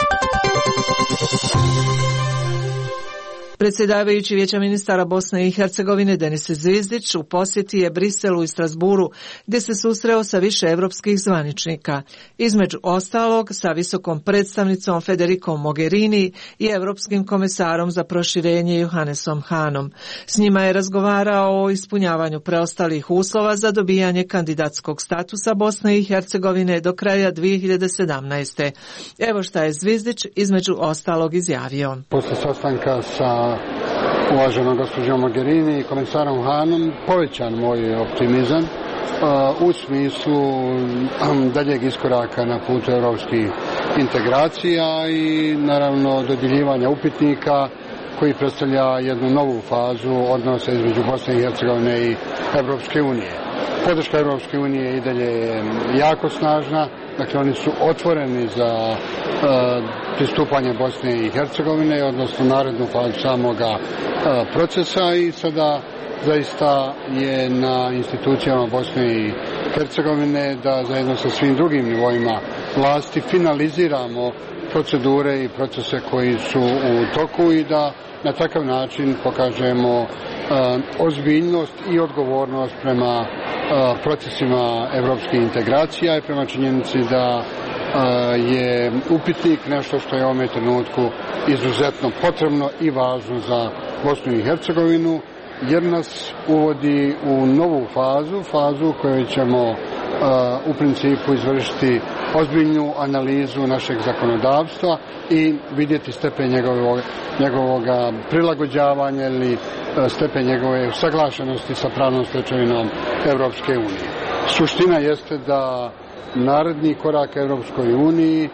Predsjedavajući Vijeća ministara Bosne i Hercegovine Denis Zvizdić u posjeti je Briselu i Strasburu, gdje se susreo sa više evropskih zvaničnika. Između ostalog sa visokom predstavnicom Federicom Mogherini i evropskim komesarom za proširenje Johannesom Hahnom. S njima je razgovarao o ispunjavanju preostalih uslova za dobijanje kandidatskog statusa Bosne i Hercegovine do kraja 2017. Evo šta je Zvizdić između ostalog izjavio. Posle sastanka sa uvaženom gospođom Mogherini i komisarom Hahnom povećan moj optimizam u smislu daljeg iskoraka na putu europskih integracija i naravno dodjeljivanja upitnika koji predstavlja jednu novu fazu odnosa između Bosne i Hercegovine i Evropske unije. Podrška Evropske unije je i dalje jako snažna, dakle oni su otvoreni za pristupanje Bosne i Hercegovine, odnosno narednu fazu samoga procesa i sada zaista je na institucijama Bosne i Hercegovine da zajedno sa svim drugim nivoima vlasti finaliziramo procedure i procese koji su u toku i da na takav način pokažemo ozbiljnost i odgovornost prema procesima evropskih integracija i prema činjenici da je upitnik nešto što je u ovom trenutku izuzetno potrebno i važno za Bosnu i Hercegovinu, jer nas uvodi u novu fazu u kojoj ćemo u principu izvršiti ozbiljnu analizu našeg zakonodavstva i vidjeti stepen njegovog prilagođavanja ili stepen njegove usaglašenosti sa pravnom stečevinom Evropske unije. Suština jeste da naredni korak Evropskoj uniji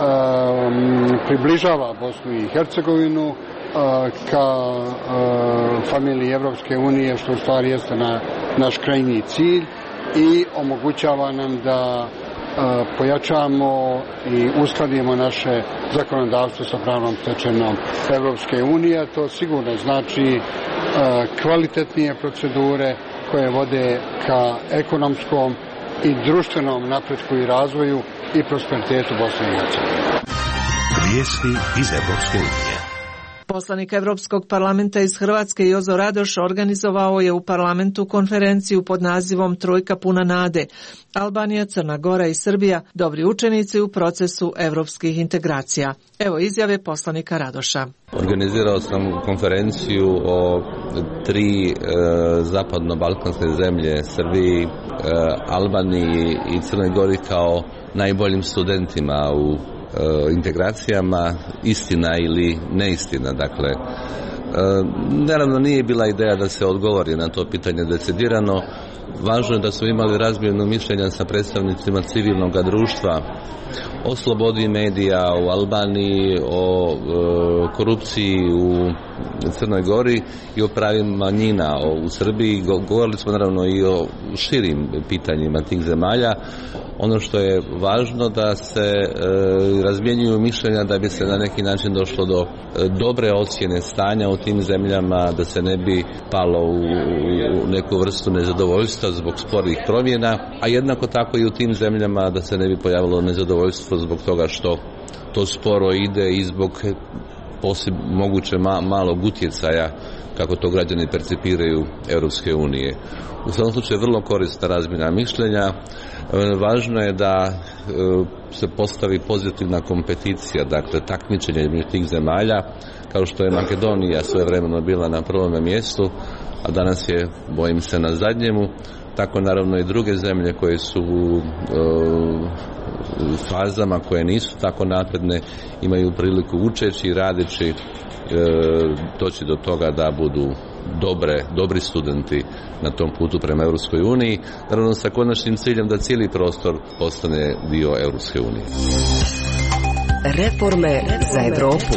približava Bosnu i Hercegovinu ka familiji Evropske unije, što u stvari jeste naš krajnji cilj i omogućava nam da pojačamo i uskladimo naše zakonodavstvo sa pravnom stečevinom Evropske unije. To sigurno znači kvalitetnije procedure koje vode ka ekonomskom i društvenom napretku i razvoju i prosperitetu Bosne i Hercegovine. Vijesti iz Evropske unije. Poslanik Evropskog parlamenta iz Hrvatske Jozo Radoš organizovao je u parlamentu konferenciju pod nazivom Trojka puna nade. Albanija, Crna Gora i Srbija, dobri učenici u procesu evropskih integracija. Evo izjave poslanika Radoša. Organizirao sam konferenciju o 3 zapadno-balkanske zemlje, Srbiji, Albaniji i Crnoj Gori kao najboljim studentima u integracijama, istina ili neistina. Dakle, Naravno nije bila ideja da se odgovori na to pitanje decidirano. Važno je da su imali razmjenu mišljenja sa predstavnicima civilnog društva o slobodi medija u Albaniji, o korupciji u Crnoj Gori i o pravima manjina u Srbiji. Govorili smo naravno i o širim pitanjima tih zemalja. Ono što je važno da se razmjenjuju mišljenja da bi se na neki način došlo do dobre ocjene stanja u tim zemljama, da se ne bi palo u neku vrstu nezadovoljstva zbog sporih promjena, a jednako tako i u tim zemljama da se ne bi pojavilo nezadovoljstvo zbog toga što to sporo ide i zbog moguće malog utjecaja kako to građani percipiraju Europske unije. U svakom slučaju vrlo korisna razmjena mišljenja. Važno je da se postavi pozitivna kompeticija, dakle takmičenje među tih zemalja, kao što je Makedonija svojevremeno bila na prvome mjestu, a danas je, bojim se, na zadnjemu. Tako naravno i druge zemlje koje su u fazama koje nisu tako napredne imaju priliku učeći i radeći doći do toga da budu dobri studenti na tom putu prema Europskoj uniji, naravno sa konačnim ciljem da cijeli prostor postane dio Europske unije. Reforme za Evropu.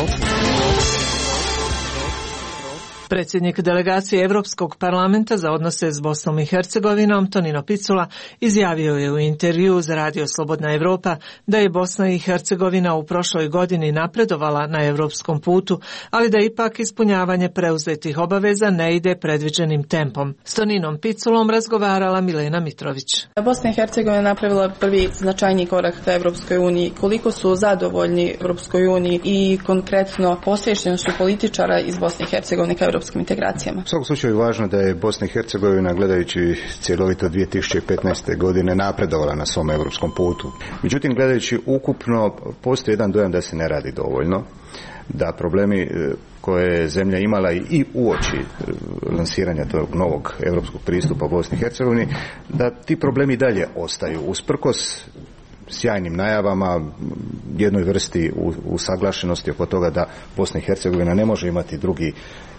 Predsjednik delegacije Europskog parlamenta za odnose s Bosnom i Hercegovinom, Tonino Picula, izjavio je u intervjuu za Radio Slobodna Evropa da je Bosna i Hercegovina u prošloj godini napredovala na europskom putu, ali da ipak ispunjavanje preuzetih obaveza ne ide predviđenim tempom. S Toninom Piculom razgovarala Milena Mitrović. Bosna i Hercegovina napravila prvi značajni korak ka Evropskoj uniji. Koliko su zadovoljni Evropskoj uniji i konkretno posvećenošću političara iz Bosne i Hercegovine ka europskim integracijama? U svakom slučaju je važno da je Bosna i Hercegovina, gledajući cjelovito 2015. godine, napredovala na svom europskom putu. Međutim, gledajući ukupno, postoji jedan dojam da se ne radi dovoljno, da problemi koje je zemlja imala i uoči lansiranja tog novog europskog pristupa Bosni i Hercegovini, da ti problemi dalje ostaju usprkos sjajnim najavama, jednoj vrsti usaglašenosti oko toga da Bosna i Hercegovina ne može imati drugi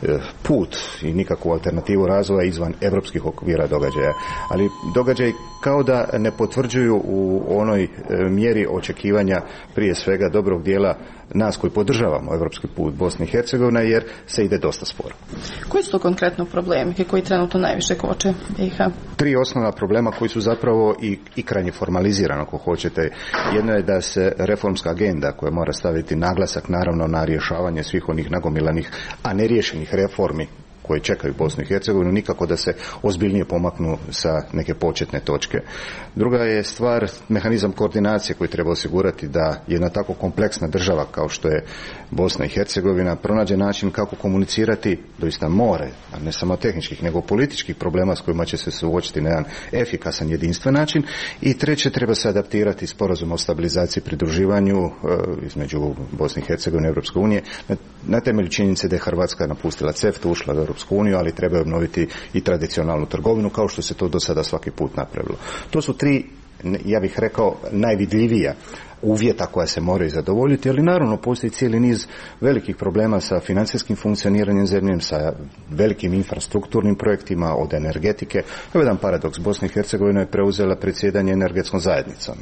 put i nikakvu alternativu razvoja izvan europskih okvira događaja. Ali događaj kao da ne potvrđuju u onoj mjeri očekivanja prije svega dobrog dijela nas koji podržavamo europski put Bosne i Hercegovine, jer se ide dosta sporo. Koji su to konkretno problemi koji trenutno najviše koče BiH? 3 osnovna problema koji su zapravo i krajnje formalizirani, ako hoćete. Jedno je da se reformska agenda koja mora staviti naglasak naravno na rješavanje svih onih nagomilanih, a neriješenih reformi koje čekaju Bosnu i Hercegovinu, nikako da se ozbiljnije pomaknu sa neke početne točke. Druga je stvar mehanizam koordinacije koji treba osigurati da jedna tako kompleksna država kao što je Bosna i Hercegovina pronađe način kako komunicirati doista more, a ne samo tehničkih, nego političkih problema s kojima će se suočiti na jedan efikasan, jedinstven način. I treće, treba se adaptirati sporazum o stabilizaciji i pridruživanju između Bosne i Hercegovine i Europske unije na temelju činjenice da je Hrvatska napustila CEFTA, ušla u Europsku uniju, ali treba obnoviti i tradicionalnu trgovinu kao što se to do sada svaki put napravilo. To su 3, ja bih rekao, najvidljivija uvjeta koja se moraju zadovoljiti, ali naravno postoji cijeli niz velikih problema sa financijskim funkcioniranjem zemlje, sa velikim infrastrukturnim projektima, od energetike. To je jedan paradoks. Bosna i Hercegovina je preuzela predsjedanje energetskom zajednicom,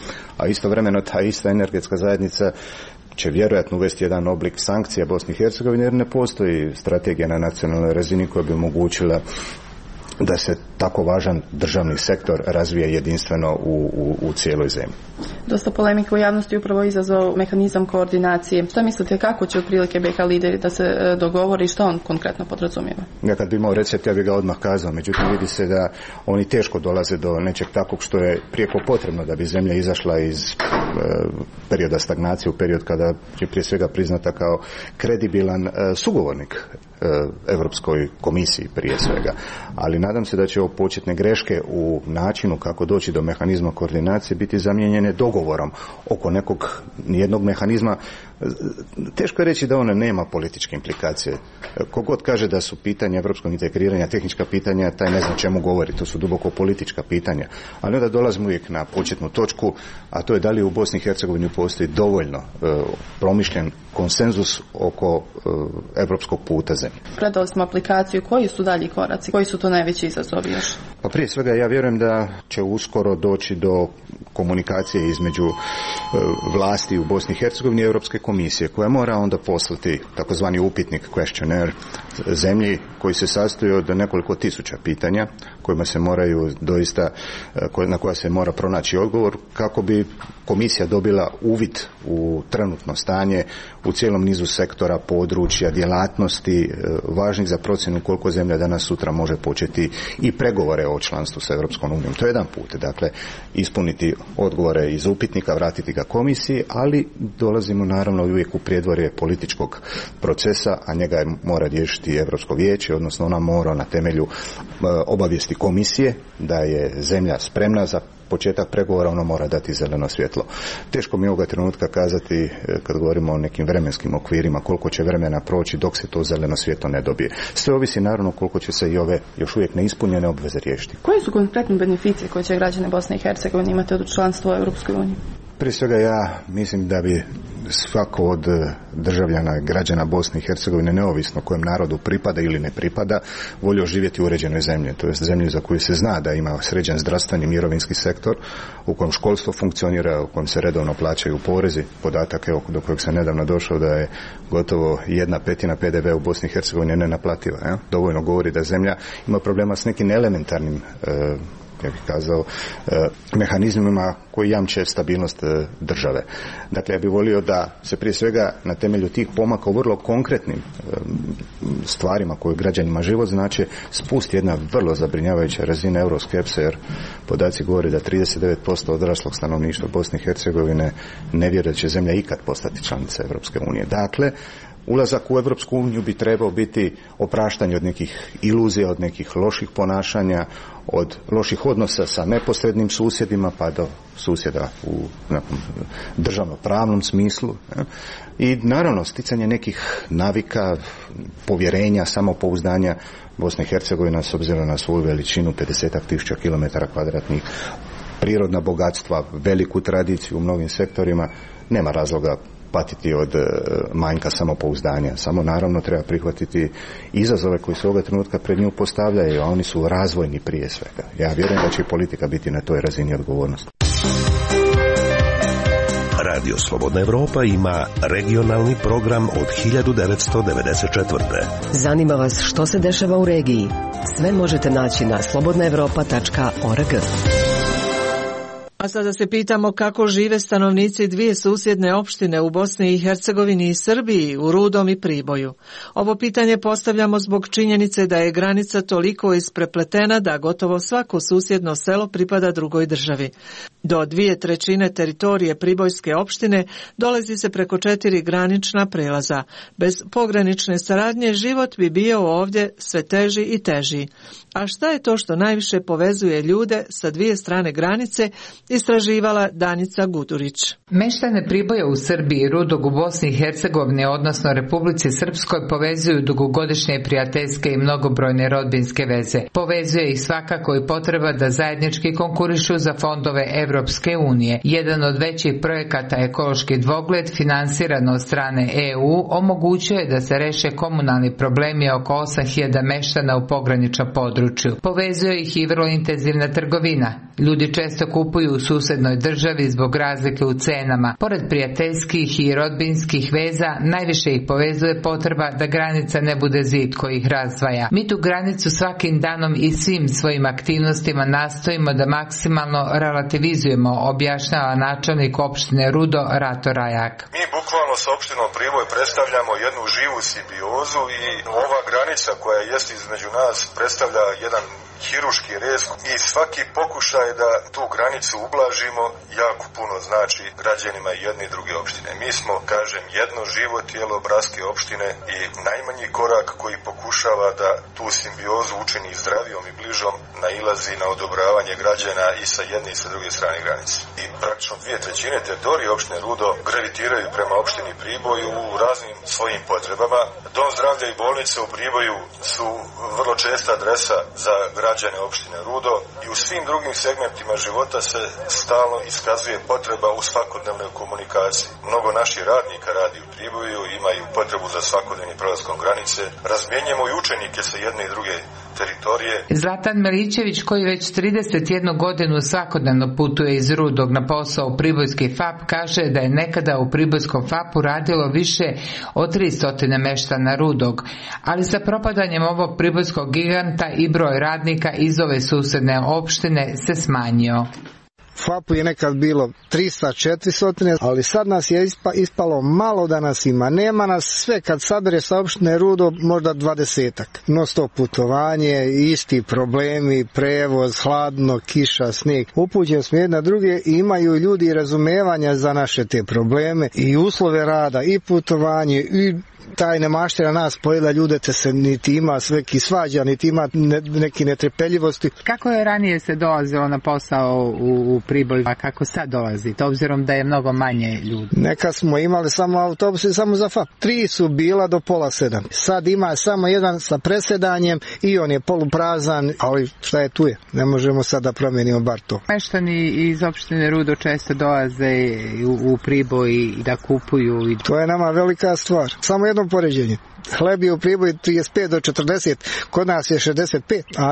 a istovremeno ta ista energetska zajednica će vjerojatno uvesti jedan oblik sankcija Bosni i Hercegovine, jer ne postoji strategija na nacionalnoj razini koja bi omogućila da se tako važan državni sektor razvije jedinstveno u cijeloj zemlji. Dosta polemike u javnosti upravo izazvao mehanizam koordinacije. Što mislite, kako će otprilike BiH lideri da se dogovori i što on konkretno podrazumijeva? Ja kad bi imao recept, ja bih ga odmah kazao, međutim vidi se da oni teško dolaze do nečeg takvog što je prijeko potrebno da bi zemlja izašla iz perioda stagnacije u period kada je prije svega priznata kao kredibilan sugovornik Europskoj komisiji prije svega. Ali nadam se da će ovo početne greške u načinu kako doći do mehanizma koordinacije biti zamijenjene dogovorom oko jednog mehanizma. Teško je reći da ona nema političke implikacije. Kogod kaže da su pitanja evropskog integriranja tehnička pitanja, taj ne zna čemu govori, to su duboko politička pitanja. Ali onda dolazimo uvijek na početnu točku, a to je da li u Bosni i Hercegovini postoji dovoljno promišljen konsenzus oko evropskog puta zemlje. Predali smo aplikaciju, koji su dalji koraci, koji su to najveći izazovi još? Pa prije svega ja vjerujem da će uskoro doći do komunikacije između vlasti u Bosni i Hercegovini i Europske komisije, koja mora onda poslati takozvani upitnik, questionnaire, zemlji koji se sastoji od nekoliko tisuća pitanja kojima se moraju doista, na koja se mora pronaći odgovor kako bi komisija dobila uvid u trenutno stanje u cijelom nizu sektora, područja, djelatnosti važnih za procjenu koliko zemlja danas sutra može početi i pregovore o članstvu sa Europskom unijom. To je jedan put, dakle ispuniti odgovore iz upitnika, vratiti ga komisiji, ali dolazimo naravno uvijek u prijedvorje političkog procesa, a njega mora riješiti Europsko vijeće, odnosno ona mora na temelju obavijesti komisije da je zemlja spremna za početak pregovora, ono mora dati zeleno svjetlo. Teško mi je ovoga trenutka kazati, kad govorimo o nekim vremenskim okvirima, koliko će vremena proći dok se to zeleno svjetlo ne dobije. Sve ovisi naravno koliko će se i ove još uvijek neispunjene obveze riješiti. Koje su konkretne beneficije koje će građani Bosne i Hercegovine imati od članstva u Europskoj uniji? Prije svega ja mislim da bi svako od državljana, građana Bosne i Hercegovine, neovisno kojem narodu pripada ili ne pripada, volio živjeti u uređenoj zemlji, to je zemlji za koju se zna da ima sređen zdravstveni mirovinski sektor, u kojem školstvo funkcionira, u kojem se redovno plaćaju porezi. Podatak do kojeg sam nedavno došao da je gotovo 1/5 PDV u Bosni i Hercegovini nenaplativa. Dovoljno govori da zemlja ima problema s nekim elementarnim ja bih kazao, mehanizmima koji jamče stabilnost države. Dakle, ja bih volio da se prije svega na temelju tih pomaka u vrlo konkretnim stvarima koje građanima život znači spusti jedna vrlo zabrinjavajuća razina euroskepse, jer podaci govore da 39% odraslog stanovništva Bosne i Hercegovine ne vjeruje da će zemlja ikad postati članica Europske unije. Dakle, ulazak u Europsku uniju bi trebao biti opraštanje od nekih iluzija, od nekih loših ponašanja, od loših odnosa sa neposrednim susjedima pa do susjeda u državno-pravnom smislu. I naravno sticanje nekih navika, povjerenja, samopouzdanja. Bosna i Hercegovina s obzirom na svoju veličinu 50.000 km2, prirodna bogatstva, veliku tradiciju u mnogim sektorima, nema razloga patiti od manjka samopouzdanja. Samo naravno treba prihvatiti izazove koji se ovoga trenutka pred nju postavljaju, a oni su razvojni prije svega. Ja vjerujem da će i politika biti na toj razini odgovornosti. Radio Slobodna Evropa ima regionalni program od 1994. Zanima vas što se dešava u regiji? Sve možete naći na slobodnaevropa.org. A sada se pitamo kako žive stanovnici dvije susjedne opštine u Bosni i Hercegovini i Srbiji, u Rudom i Priboju. Ovo pitanje postavljamo zbog činjenice da je granica toliko isprepletena da gotovo svako susjedno selo pripada drugoj državi. Do 2/3 teritorije Pribojske opštine dolazi se preko 4 granična prelaza. Bez pogranične saradnje život bi bio ovdje sve teži i teži. A šta je to što najviše povezuje ljude sa dvije strane granice, istraživala Danica Gudurić. Meštane Priboja u Srbiji i Rudog u Bosni i Hercegovini, odnosno Republici Srpskoj, povezuju dugogodišnje prijateljske i mnogobrojne rodbinske veze. Povezuje ih svakako i potreba da zajednički konkurišu za fondove Evropske unije. Jedan od većih projekata Ekološki dvogled, finansiran od strane EU, omogućuje da se reše komunalni problemi oko 8.000 meštana u pograničnom području. Povezuje ih i vrlo intenzivna trgovina. Ljudi često kupuju u susednoj državi zbog razlike u cenama. Pored prijateljskih i rodbinskih veza, najviše ih povezuje potreba da granica ne bude zid koji ih razdvaja. Mi tu granicu svakim danom i svim svojim aktivnostima nastojimo da maksimalno relativizujemo, objašnjava načelnik opštine Rudo Rato Rajak. Mi bukvalno s opštinom Priboj predstavljamo jednu živu simbiozu i ova granica koja jest između nas predstavlja jedan hiruški rez i svaki pokušaj da tu granicu ublažimo jako puno znači građanima jedne i druge opštine. Mi smo, kažem, jedno živo tijelo Bratske opštine i najmanji korak koji pokušava da tu simbiozu učini zdravijom i bližom nailazi na odobravanje građana i sa jedne i sa druge strane granice. I praktično 2/3 teritorije opštine Rudo gravitiraju prema opštini Priboj u raznim svojim potrebama. Dom zdravlja i bolnice u Priboju su vrlo česta adresa za građane opštine Rudo i u svim drugim segmentima života se stalno iskazuje potreba u svakodnevnoj komunikaciji. Mnogo naših radnika radi u Priboju, imaju potrebu za svakodnevnim prelaskom granice. Razmjenjujemo i učenike sa jedne i druge teritorije. Zlatan Milićević, koji već 31 godinu svakodnevno putuje iz Rudog na posao u Pribojski FAP, kaže da je nekada u Pribojskom FAP-u radilo više od 300 meštana Rudog, ali sa propadanjem ovog pribojskog giganta i broj radnika iz ove susedne opštine se smanjio. FAP-u je nekad bilo 300-400, ali sad nas je ispalo malo da nas ima. Nema nas sve, kad sabere sa opštine Rudo možda 20-ak. Non stop putovanje, isti problemi, prevoz, hladno, kiša, snijeg. Upućeni smo jedna druge i imaju ljudi razumevanja za naše te probleme i uslove rada i putovanje i taj nemaština nas pojela ljude te se niti ima sveki svađa, niti ima neki netrpeljivosti. Kako je ranije se dolazilo na posao u Priboj, a kako sad dolazite, obzirom da je mnogo manje ljudi? Neka smo imali samo autobuse, samo za FAP. 3 su bila do 6:30. Sad ima samo jedan sa presedanjem i on je poluprazan, ali šta je tu je? Ne možemo sad da promijenimo bar to. Meštani iz opštine Rudo često dolaze u Priboj i da kupuju. To je nama velika stvar. Samo jedno poređenje. Hleb je u Priboju 35 do 40, kod nas je 65, a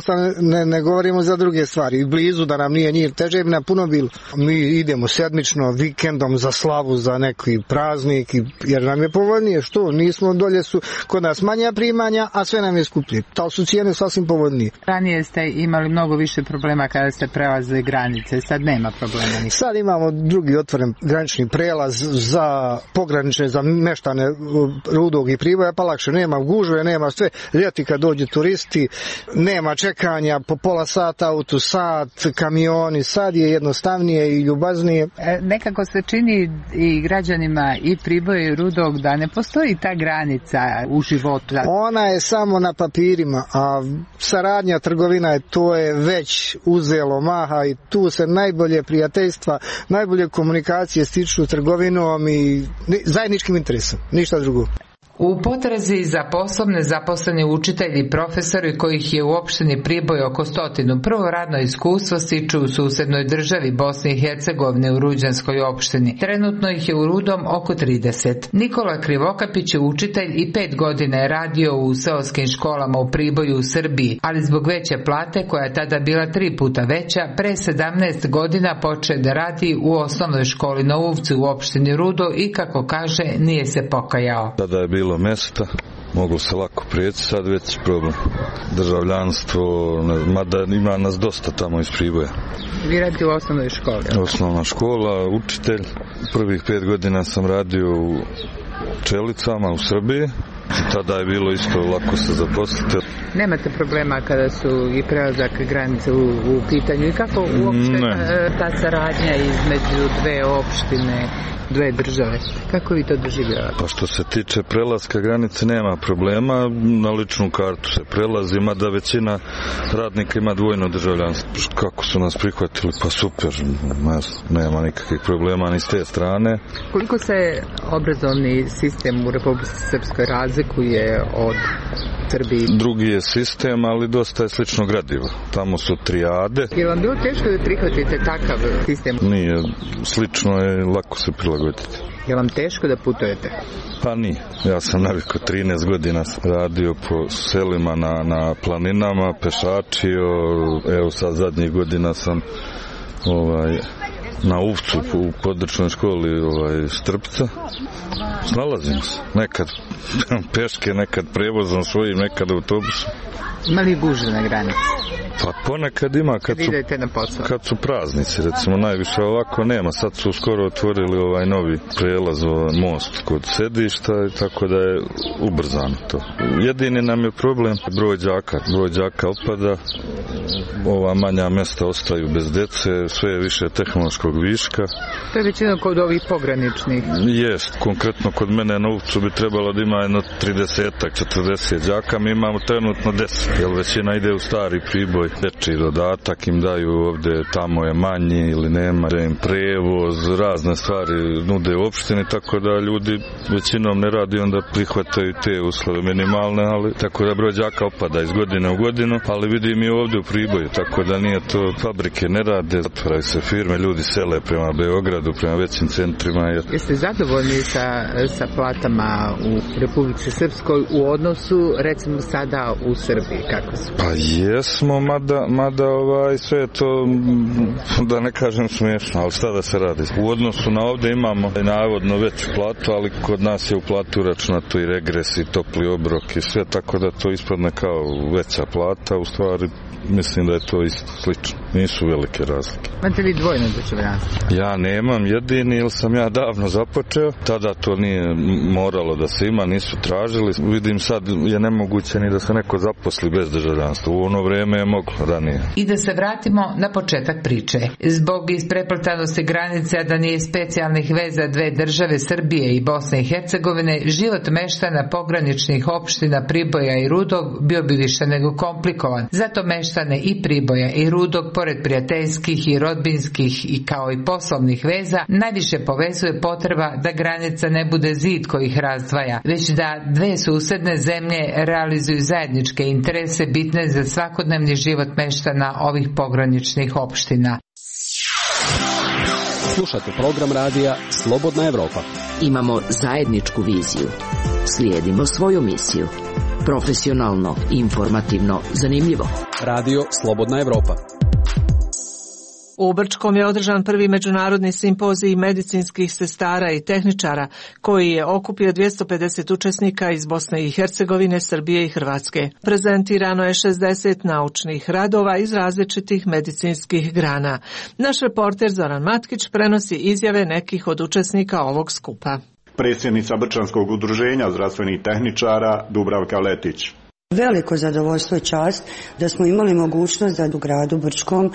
ne govorimo za druge stvari. I blizu da nam nije njih, teže bi nam puno bilo. Mi idemo sedmično, vikendom za slavu, za neki praznik, jer nam je povoljnije. Što? Nismo dolje, su kod nas manja primanja, a sve nam je skuplje. Ta su cijene sasvim povoljnije. Ranije ste imali mnogo više problema kada ste prelazili granice, sad nema problema. Sad imamo drugi otvoren granični prelaz za pogranične, za meštane Rudog i Priboja, pa lakše, nema gužve, nema sve. Ljeti kad dođu turisti, nema čekanja po pola sata, auto sat, kamioni, sad je jednostavnije i ljubaznije. Nekako se čini i građanima i Priboja i Rudog da ne postoji ta granica u životu. Ona je samo na papirima, a saradnja, trgovina, to je već uzelo maha i tu se najbolje prijateljstva, najbolje komunikacije stiču trgovinom i zajedničkim interesom, ništa drugo. U potrazi za poslovne zaposleni učitelji i profesori kojih je u opštini Priboj oko 100, prvo radno iskustvo stiču u susednoj državi Bosne i Hercegovine u Ruđanskoj opštini. Trenutno ih je u Rudom oko 30. Nikola Krivokapić je učitelj i 5 godina je radio u seoskim školama u Priboju u Srbiji, ali zbog veće plate koja je tada bila 3 puta veća, pre 17 godina počeo da radi u osnovnoj školi na Uvcu u opštini Rudo i, kako kaže, nije se pokajao. Tada je bilo mjesta, moglo se lako prijeći, sad već problem. Državljanstvo, mada ima nas dosta tamo iz Priboja. Vi radite u osnovnoj školi? Osnovna škola, učitelj. Prvih 5 godina sam radio u Čelicama u Srbiji. Tada je bilo isto lako se zaposliti. Nemate problema kada su i prelazak granice u pitanju i kako uopšte ta saradnja između dve opštine, dve države, kako vi to doživljavate? Pa što se tiče prelaska granice nema problema, na ličnu kartu se prelazi, mada većina radnika ima dvojno državljanstvo. Kako su nas prihvatili? Pa super, nema nikakvih problema ni s te strane. Koliko se obrazovni sistem u Republici Srpskoj razlikuje od Srbiji? Drugi je sistem, ali dosta je slično gradivo. Tamo su trijade. Je vam bilo teško da prihvatite takav sistem? Nije, slično je, lako se prilagoditi. Je vam teško da putujete? Pa nije. Ja sam navikao 13 godina radio po selima na planinama, pešačio. Evo sad zadnjih godina sam na Uvcu u područnoj školi Strpca. Snalazimo se. Nekad peške, nekad prevozom svojim, nekad autobusom. Ima li gužve na granici? Pa ponekad ima kad su praznici, recimo najviše ovako nema. Sad su skoro otvorili ovaj novi prijelaz, most kod sedišta, tako da je ubrzano to. Jedini nam je problem broj đaka opada, ova manja mjesta ostaju bez djece, sve je više tehnološkog viška. To je većina kod ovih pograničnih. Jest, konkretno kod mene na Uvcu bi trebalo da ima jedno 30-40 đaka, mi imamo trenutno 10, jer većina ide u stari Priboj, dečiji dodatak im daju ovdje, tamo je manji ili nema, da im prevoz, razne stvari nude u opštini, tako da ljudi većinom ne radi, onda prihvataju te uslove minimalne, ali tako da broj đaka opada iz godine u godinu, ali vidim i ovdje u Priboju, tako da nije to, fabrike ne rade, zatvaraju se firme, ljudi sele prema Beogradu, prema većim centrima. Jeste zadovoljni sa platama u Republici Srpskoj u odnosu, recimo sada u Srbiji, kako su? Pa jesmo, mada sve to, da ne kažem smiješno, ali šta da se radi. U odnosu na ovdje imamo navodno veću platu, ali kod nas je u platu uračunato i regres i topli obrok i sve, tako da to ispadne kao veća plata, u stvari mislim da je to isto slično. Nisu velike razlike. Imate li dvojno državljanstvo? Ja nemam jedini, jer sam ja davno započeo. Tada to nije moralo da se ima, nisu tražili. Vidim sad je nemoguće ni da se neko zaposli bez državljanstva. U ono vrijeme je moglo ranije. I da se vratimo na početak priče. Zbog isprepletanosti granice, da nije specijalnih veza dve države, Srbije i Bosne i Hercegovine, život meštana pograničnih opština Priboja i Rudog bio bi više nego komplikovan. Zato meštane i Priboja i Rudog, pored prijateljskih i rodbinskih i kao i poslovnih veza, najviše povezuje potreba da granica ne bude zid koji ih razdvaja, već da dve susedne zemlje realizuju zajedničke interese bitne za svakodnevni život meštana ovih pograničnih opština. Slušate program radija Slobodna Evropa. Imamo zajedničku viziju. Slijedimo svoju misiju. Profesionalno, informativno, zanimljivo. Radio Slobodna Evropa. U Brčkom je održan prvi međunarodni simpozij medicinskih sestara i tehničara, koji je okupio 250 učesnika iz Bosne i Hercegovine, Srbije i Hrvatske. Prezentirano je 60 naučnih radova iz različitih medicinskih grana. Naš reporter Zoran Matkić prenosi izjave nekih od učesnika ovog skupa. Predsjednica Brčanskog udruženja zdravstvenih tehničara Dubravka Letić. Veliko zadovoljstvo i čast da smo imali mogućnost da u gradu Brčkom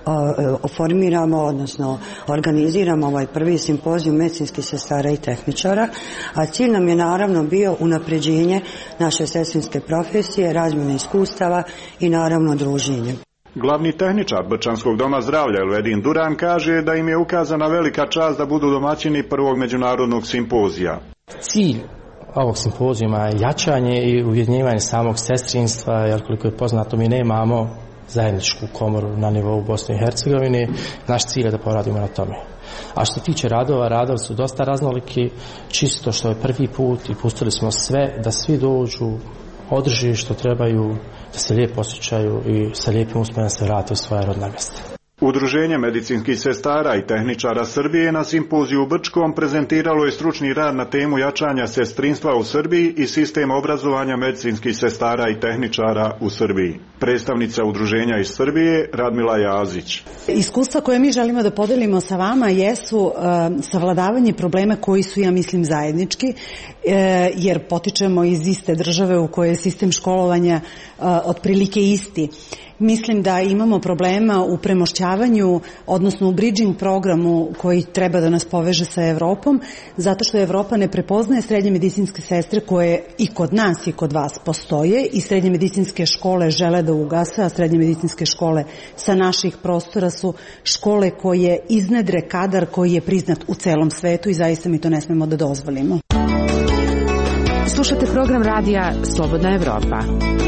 formiramo, odnosno organiziramo ovaj prvi simpozij medicinskih sestara i tehničara, a cilj nam je naravno bio unapređenje naše sestrinske profesije, razmjena iskustava i naravno druženje. Glavni tehničar Brčanskog doma zdravlja Elvedin Duran kaže da im je ukazana velika čast da budu domaćini prvog međunarodnog simpozija. Cilj ovog simpozijuma je jačanje i ujedinjivanje samog sestrinstva, jer koliko je poznato mi nemamo zajedničku komoru na nivou Bosne i Hercegovine. Naš cilj je da poradimo na tome. A što se tiče radova, radovi su dosta raznoliki, čisto što je prvi put i pustili smo sve da svi dođu, održi što trebaju, da se lijepo osjećaju i sa lijepim uspjehom se vrate u svoje rodna mjesta. Udruženje medicinskih sestara i tehničara Srbije na simpoziju u Brčkom prezentiralo je stručni rad na temu jačanja sestrinstva u Srbiji i sistem obrazovanja medicinskih sestara i tehničara u Srbiji. Predstavnica udruženja iz Srbije Radmila Jazić. Iskustva koje mi želimo da podelimo sa vama jesu savladavanje problema koji su, ja mislim, zajednički, jer potičemo iz iste države u kojoj je sistem školovanja otprilike isti. Mislim da imamo problema u premošćavanju, odnosno u bridging programu koji treba da nas poveže sa Evropom, zato što Evropa ne prepoznaje srednje medicinske sestre koje i kod nas i kod vas postoje i srednje medicinske škole žele da ugase, a srednje medicinske škole sa naših prostora su škole koje iznedre kadar koji je priznat u celom svetu i zaista mi to ne smemo da dozvolimo. Slušate program radija Slobodna Evropa.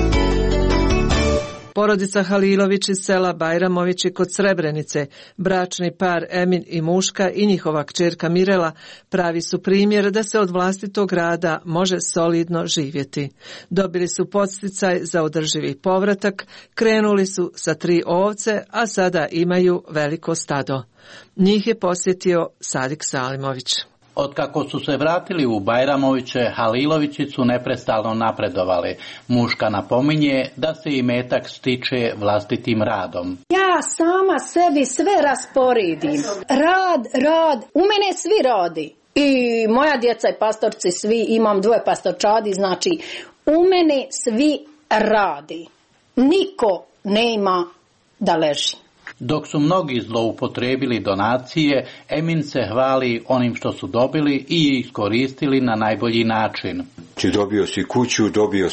Porodica Halilović iz sela Bajramovići kod Srebrenice, bračni par Emin i muška i njihova kćerka Mirela pravi su primjer da se od vlastitog rada može solidno živjeti. Dobili su podsticaj za održivi povratak, krenuli su sa 3 ovce, a sada imaju veliko stado. Njih je posjetio Sadik Salimović. Otkako su se vratili u Bajramoviće, Halilovići su neprestano napredovali. Muška napominje da se imetak stiče vlastitim radom. Ja sama sebi sve rasporedim. Rad, u mene svi radi. I moja djeca i pastorci svi, imam 2 pastorčadi, znači u mene svi radi. Niko nema da leži. Dok su mnogi zloupotrebili donacije, Emin se hvali onim što su dobili i iskoristili na najbolji način. Dobio si kuću,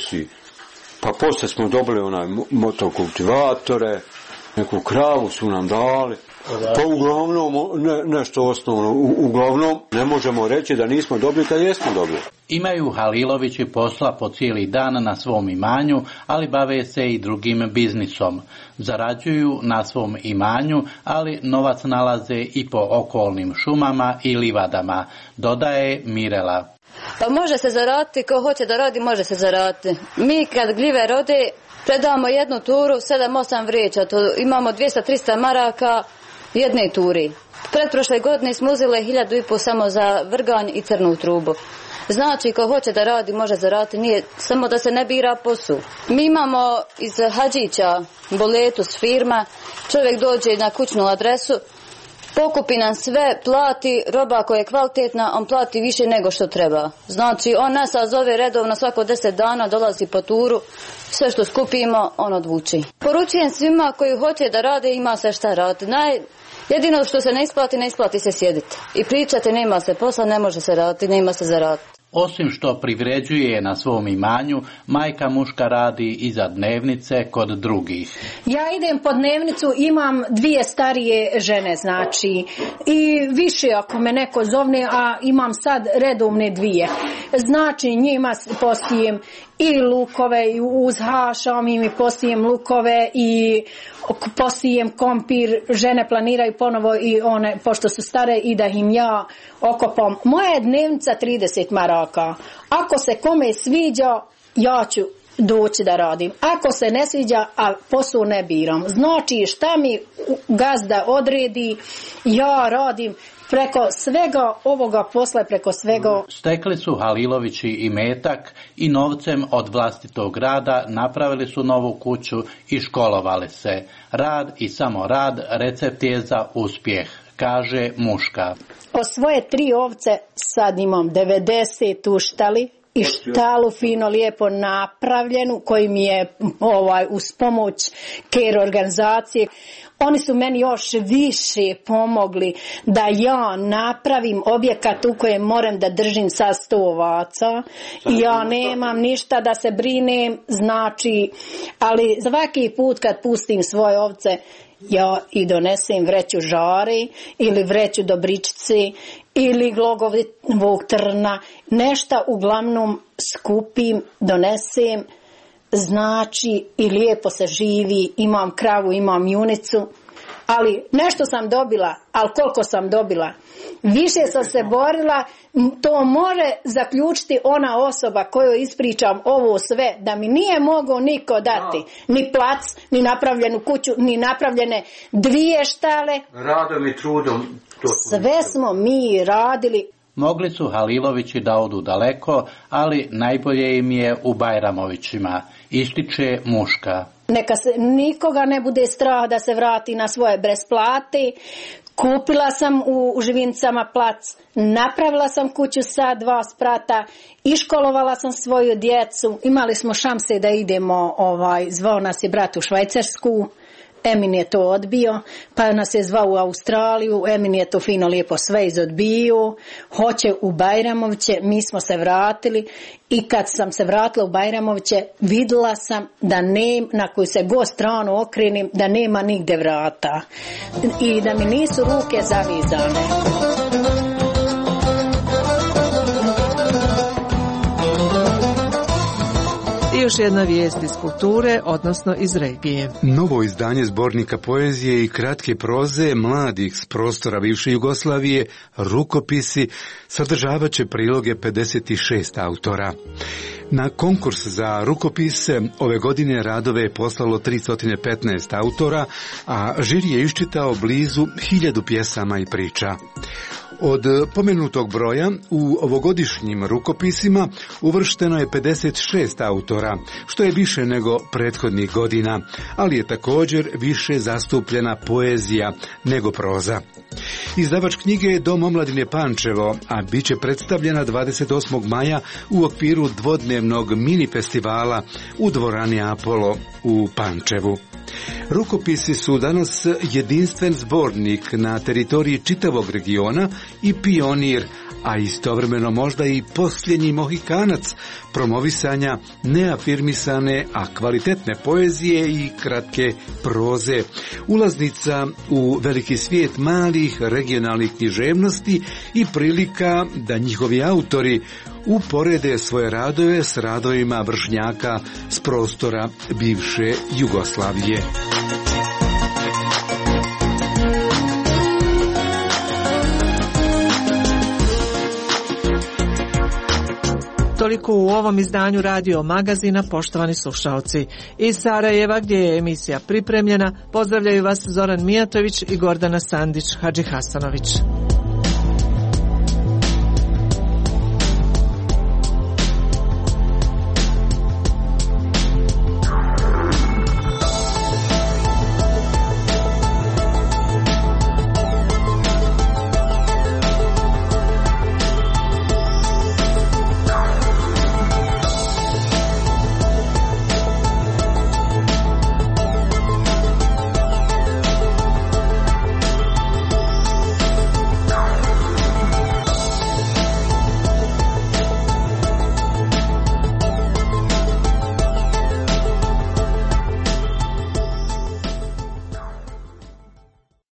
pa poslije smo dobili motokultivatore, neku kravu su nam dali. Pa uglavnom nešto osnovno, uglavnom ne možemo reći da nismo dobili kad jesmo dobili. Imaju Halilovići posla po cijeli dan na svom imanju, ali bave se i drugim biznisom. Zarađuju na svom imanju, ali novac nalaze i po okolnim šumama i livadama, dodaje Mirela. Pa može se zaraditi, ko hoće da radi može se zaraditi. Mi kad gljive rode predamo jednu turu, 7-8 vreća, to imamo 200-300 maraka jedne turi. Pretprošle godine smo uzeli 1.500 samo za vrganj i crnu trubu. Znači, ko hoće da radi, može zaraditi, nije samo da se ne bira posao. Mi imamo iz Hadžića boletu s firma, čovjek dođe na kućnu adresu, pokupi nam sve, plati, roba koja je kvalitetna, on plati više nego što treba. Znači, on nas zove redovno svako 10 dana, dolazi po turu, sve što skupimo, on odvuči. Poručujem svima koji hoće da rade, ima se šta raditi. Jedino što se ne isplati se sjediti. I pričati, nema se posla, ne može se raditi, nema se zaraditi. Osim što privređuje na svom imanju, majka muška radi i za dnevnice kod drugih. Ja idem po dnevnicu, imam 2 starije žene, znači, i više ako me neko zovne, a imam sad redovne 2. Znači, njima postijem i lukove, i uzhašam im i postijem lukove i postijem kompir, žene planiraju ponovo i one, pošto su stare, i da im ja okopam. Moja je dnevnica 30 maraka. Ako se kome sviđa, ja ću doći da radim. Ako se ne sviđa, a posao ne biram. Znači, šta mi gazda odredi, ja radim. Preko svega ovoga posla, preko svega. Stekli su Halilovići imetak i novcem od vlastitog rada napravili su novu kuću i školovali se. Rad i samo rad recept je za uspjeh, kaže muška. O svoje 3 ovce sad imam 90 u štali i štalu fino lijepo napravljenu koji mi je uz pomoć care organizacije. Oni su meni još više pomogli da ja napravim objekat u kojem moram da držim sa 100 ovaca. Ja nemam ništa da se brinem, znači, ali svaki put kad pustim svoje ovce, ja i donesem vreću žari ili vreću dobričice ili glogovog trna, nešto uglavnom skupim, donesem. Znači, i lijepo se živi, imam kravu, imam junicu, ali nešto sam dobila, ali koliko sam dobila? Više sam se borila, to može zaključiti ona osoba koju ispričam ovo sve, da mi nije mogao niko dati, ni plac, ni napravljenu kuću, ni napravljene 2 štale. Radom i trudom. Sve smo mi radili. Mogli su Halilovići da odu daleko, ali najbolje im je u Bajramovićima, ističe muška. Neka se nikoga ne bude strah da se vrati na svoje brezplate. Kupila sam u Živincama plac, napravila sam kuću sa 2 sprata, iškolovala sam svoju djecu. Imali smo šanse da idemo, zvao nas je brat u Švajcarsku. Emin je to odbio, pa nas je zvao u Australiju, Emin je to fino lijepo sve izodbio, hoće u Bajramoviće, mi smo se vratili i kad sam se vratila u Bajramoviće vidjela sam da na koju se god stranu okrenim da nema nigde vrata i da mi nisu ruke zavizane. I još jedna vijest iz kulture, odnosno iz regije. Novo izdanje zbornika poezije i kratke proze mladih s prostora bivše Jugoslavije, Rukopisi, sadržavat će priloge 56 autora. Na konkurs za rukopise ove godine radove je poslalo 315 autora, a žiri je iščitao blizu 1000 pjesama i priča. Od pomenutog broja u ovogodišnjim rukopisima uvršteno je 56 autora, što je više nego prethodnih godina, ali je također više zastupljena poezija nego proza. Izdavač knjige je Dom omladine Pančevo, a bit će predstavljena 28. maja u okviru dvodnevnog mini festivala u dvorani Apollo u Pančevu. Rukopisi su danas jedinstven zbornik na teritoriji čitavog regiona i pionir, a istovremeno možda i posljednji mohikanac promovisanja neafirmisane, a kvalitetne poezije i kratke proze. Ulaznica u veliki svijet malih regionalnih književnosti i prilika da njihovi autori uporede svoje radove s radovima vršnjaka s prostora bivše Jugoslavije. Toliko u ovom izdanju radio magazina, poštovani slušalci. Iz Sarajeva, gdje je emisija pripremljena, pozdravljaju vas Zoran Mijatović i Gordana Sandić Hadžihasanović.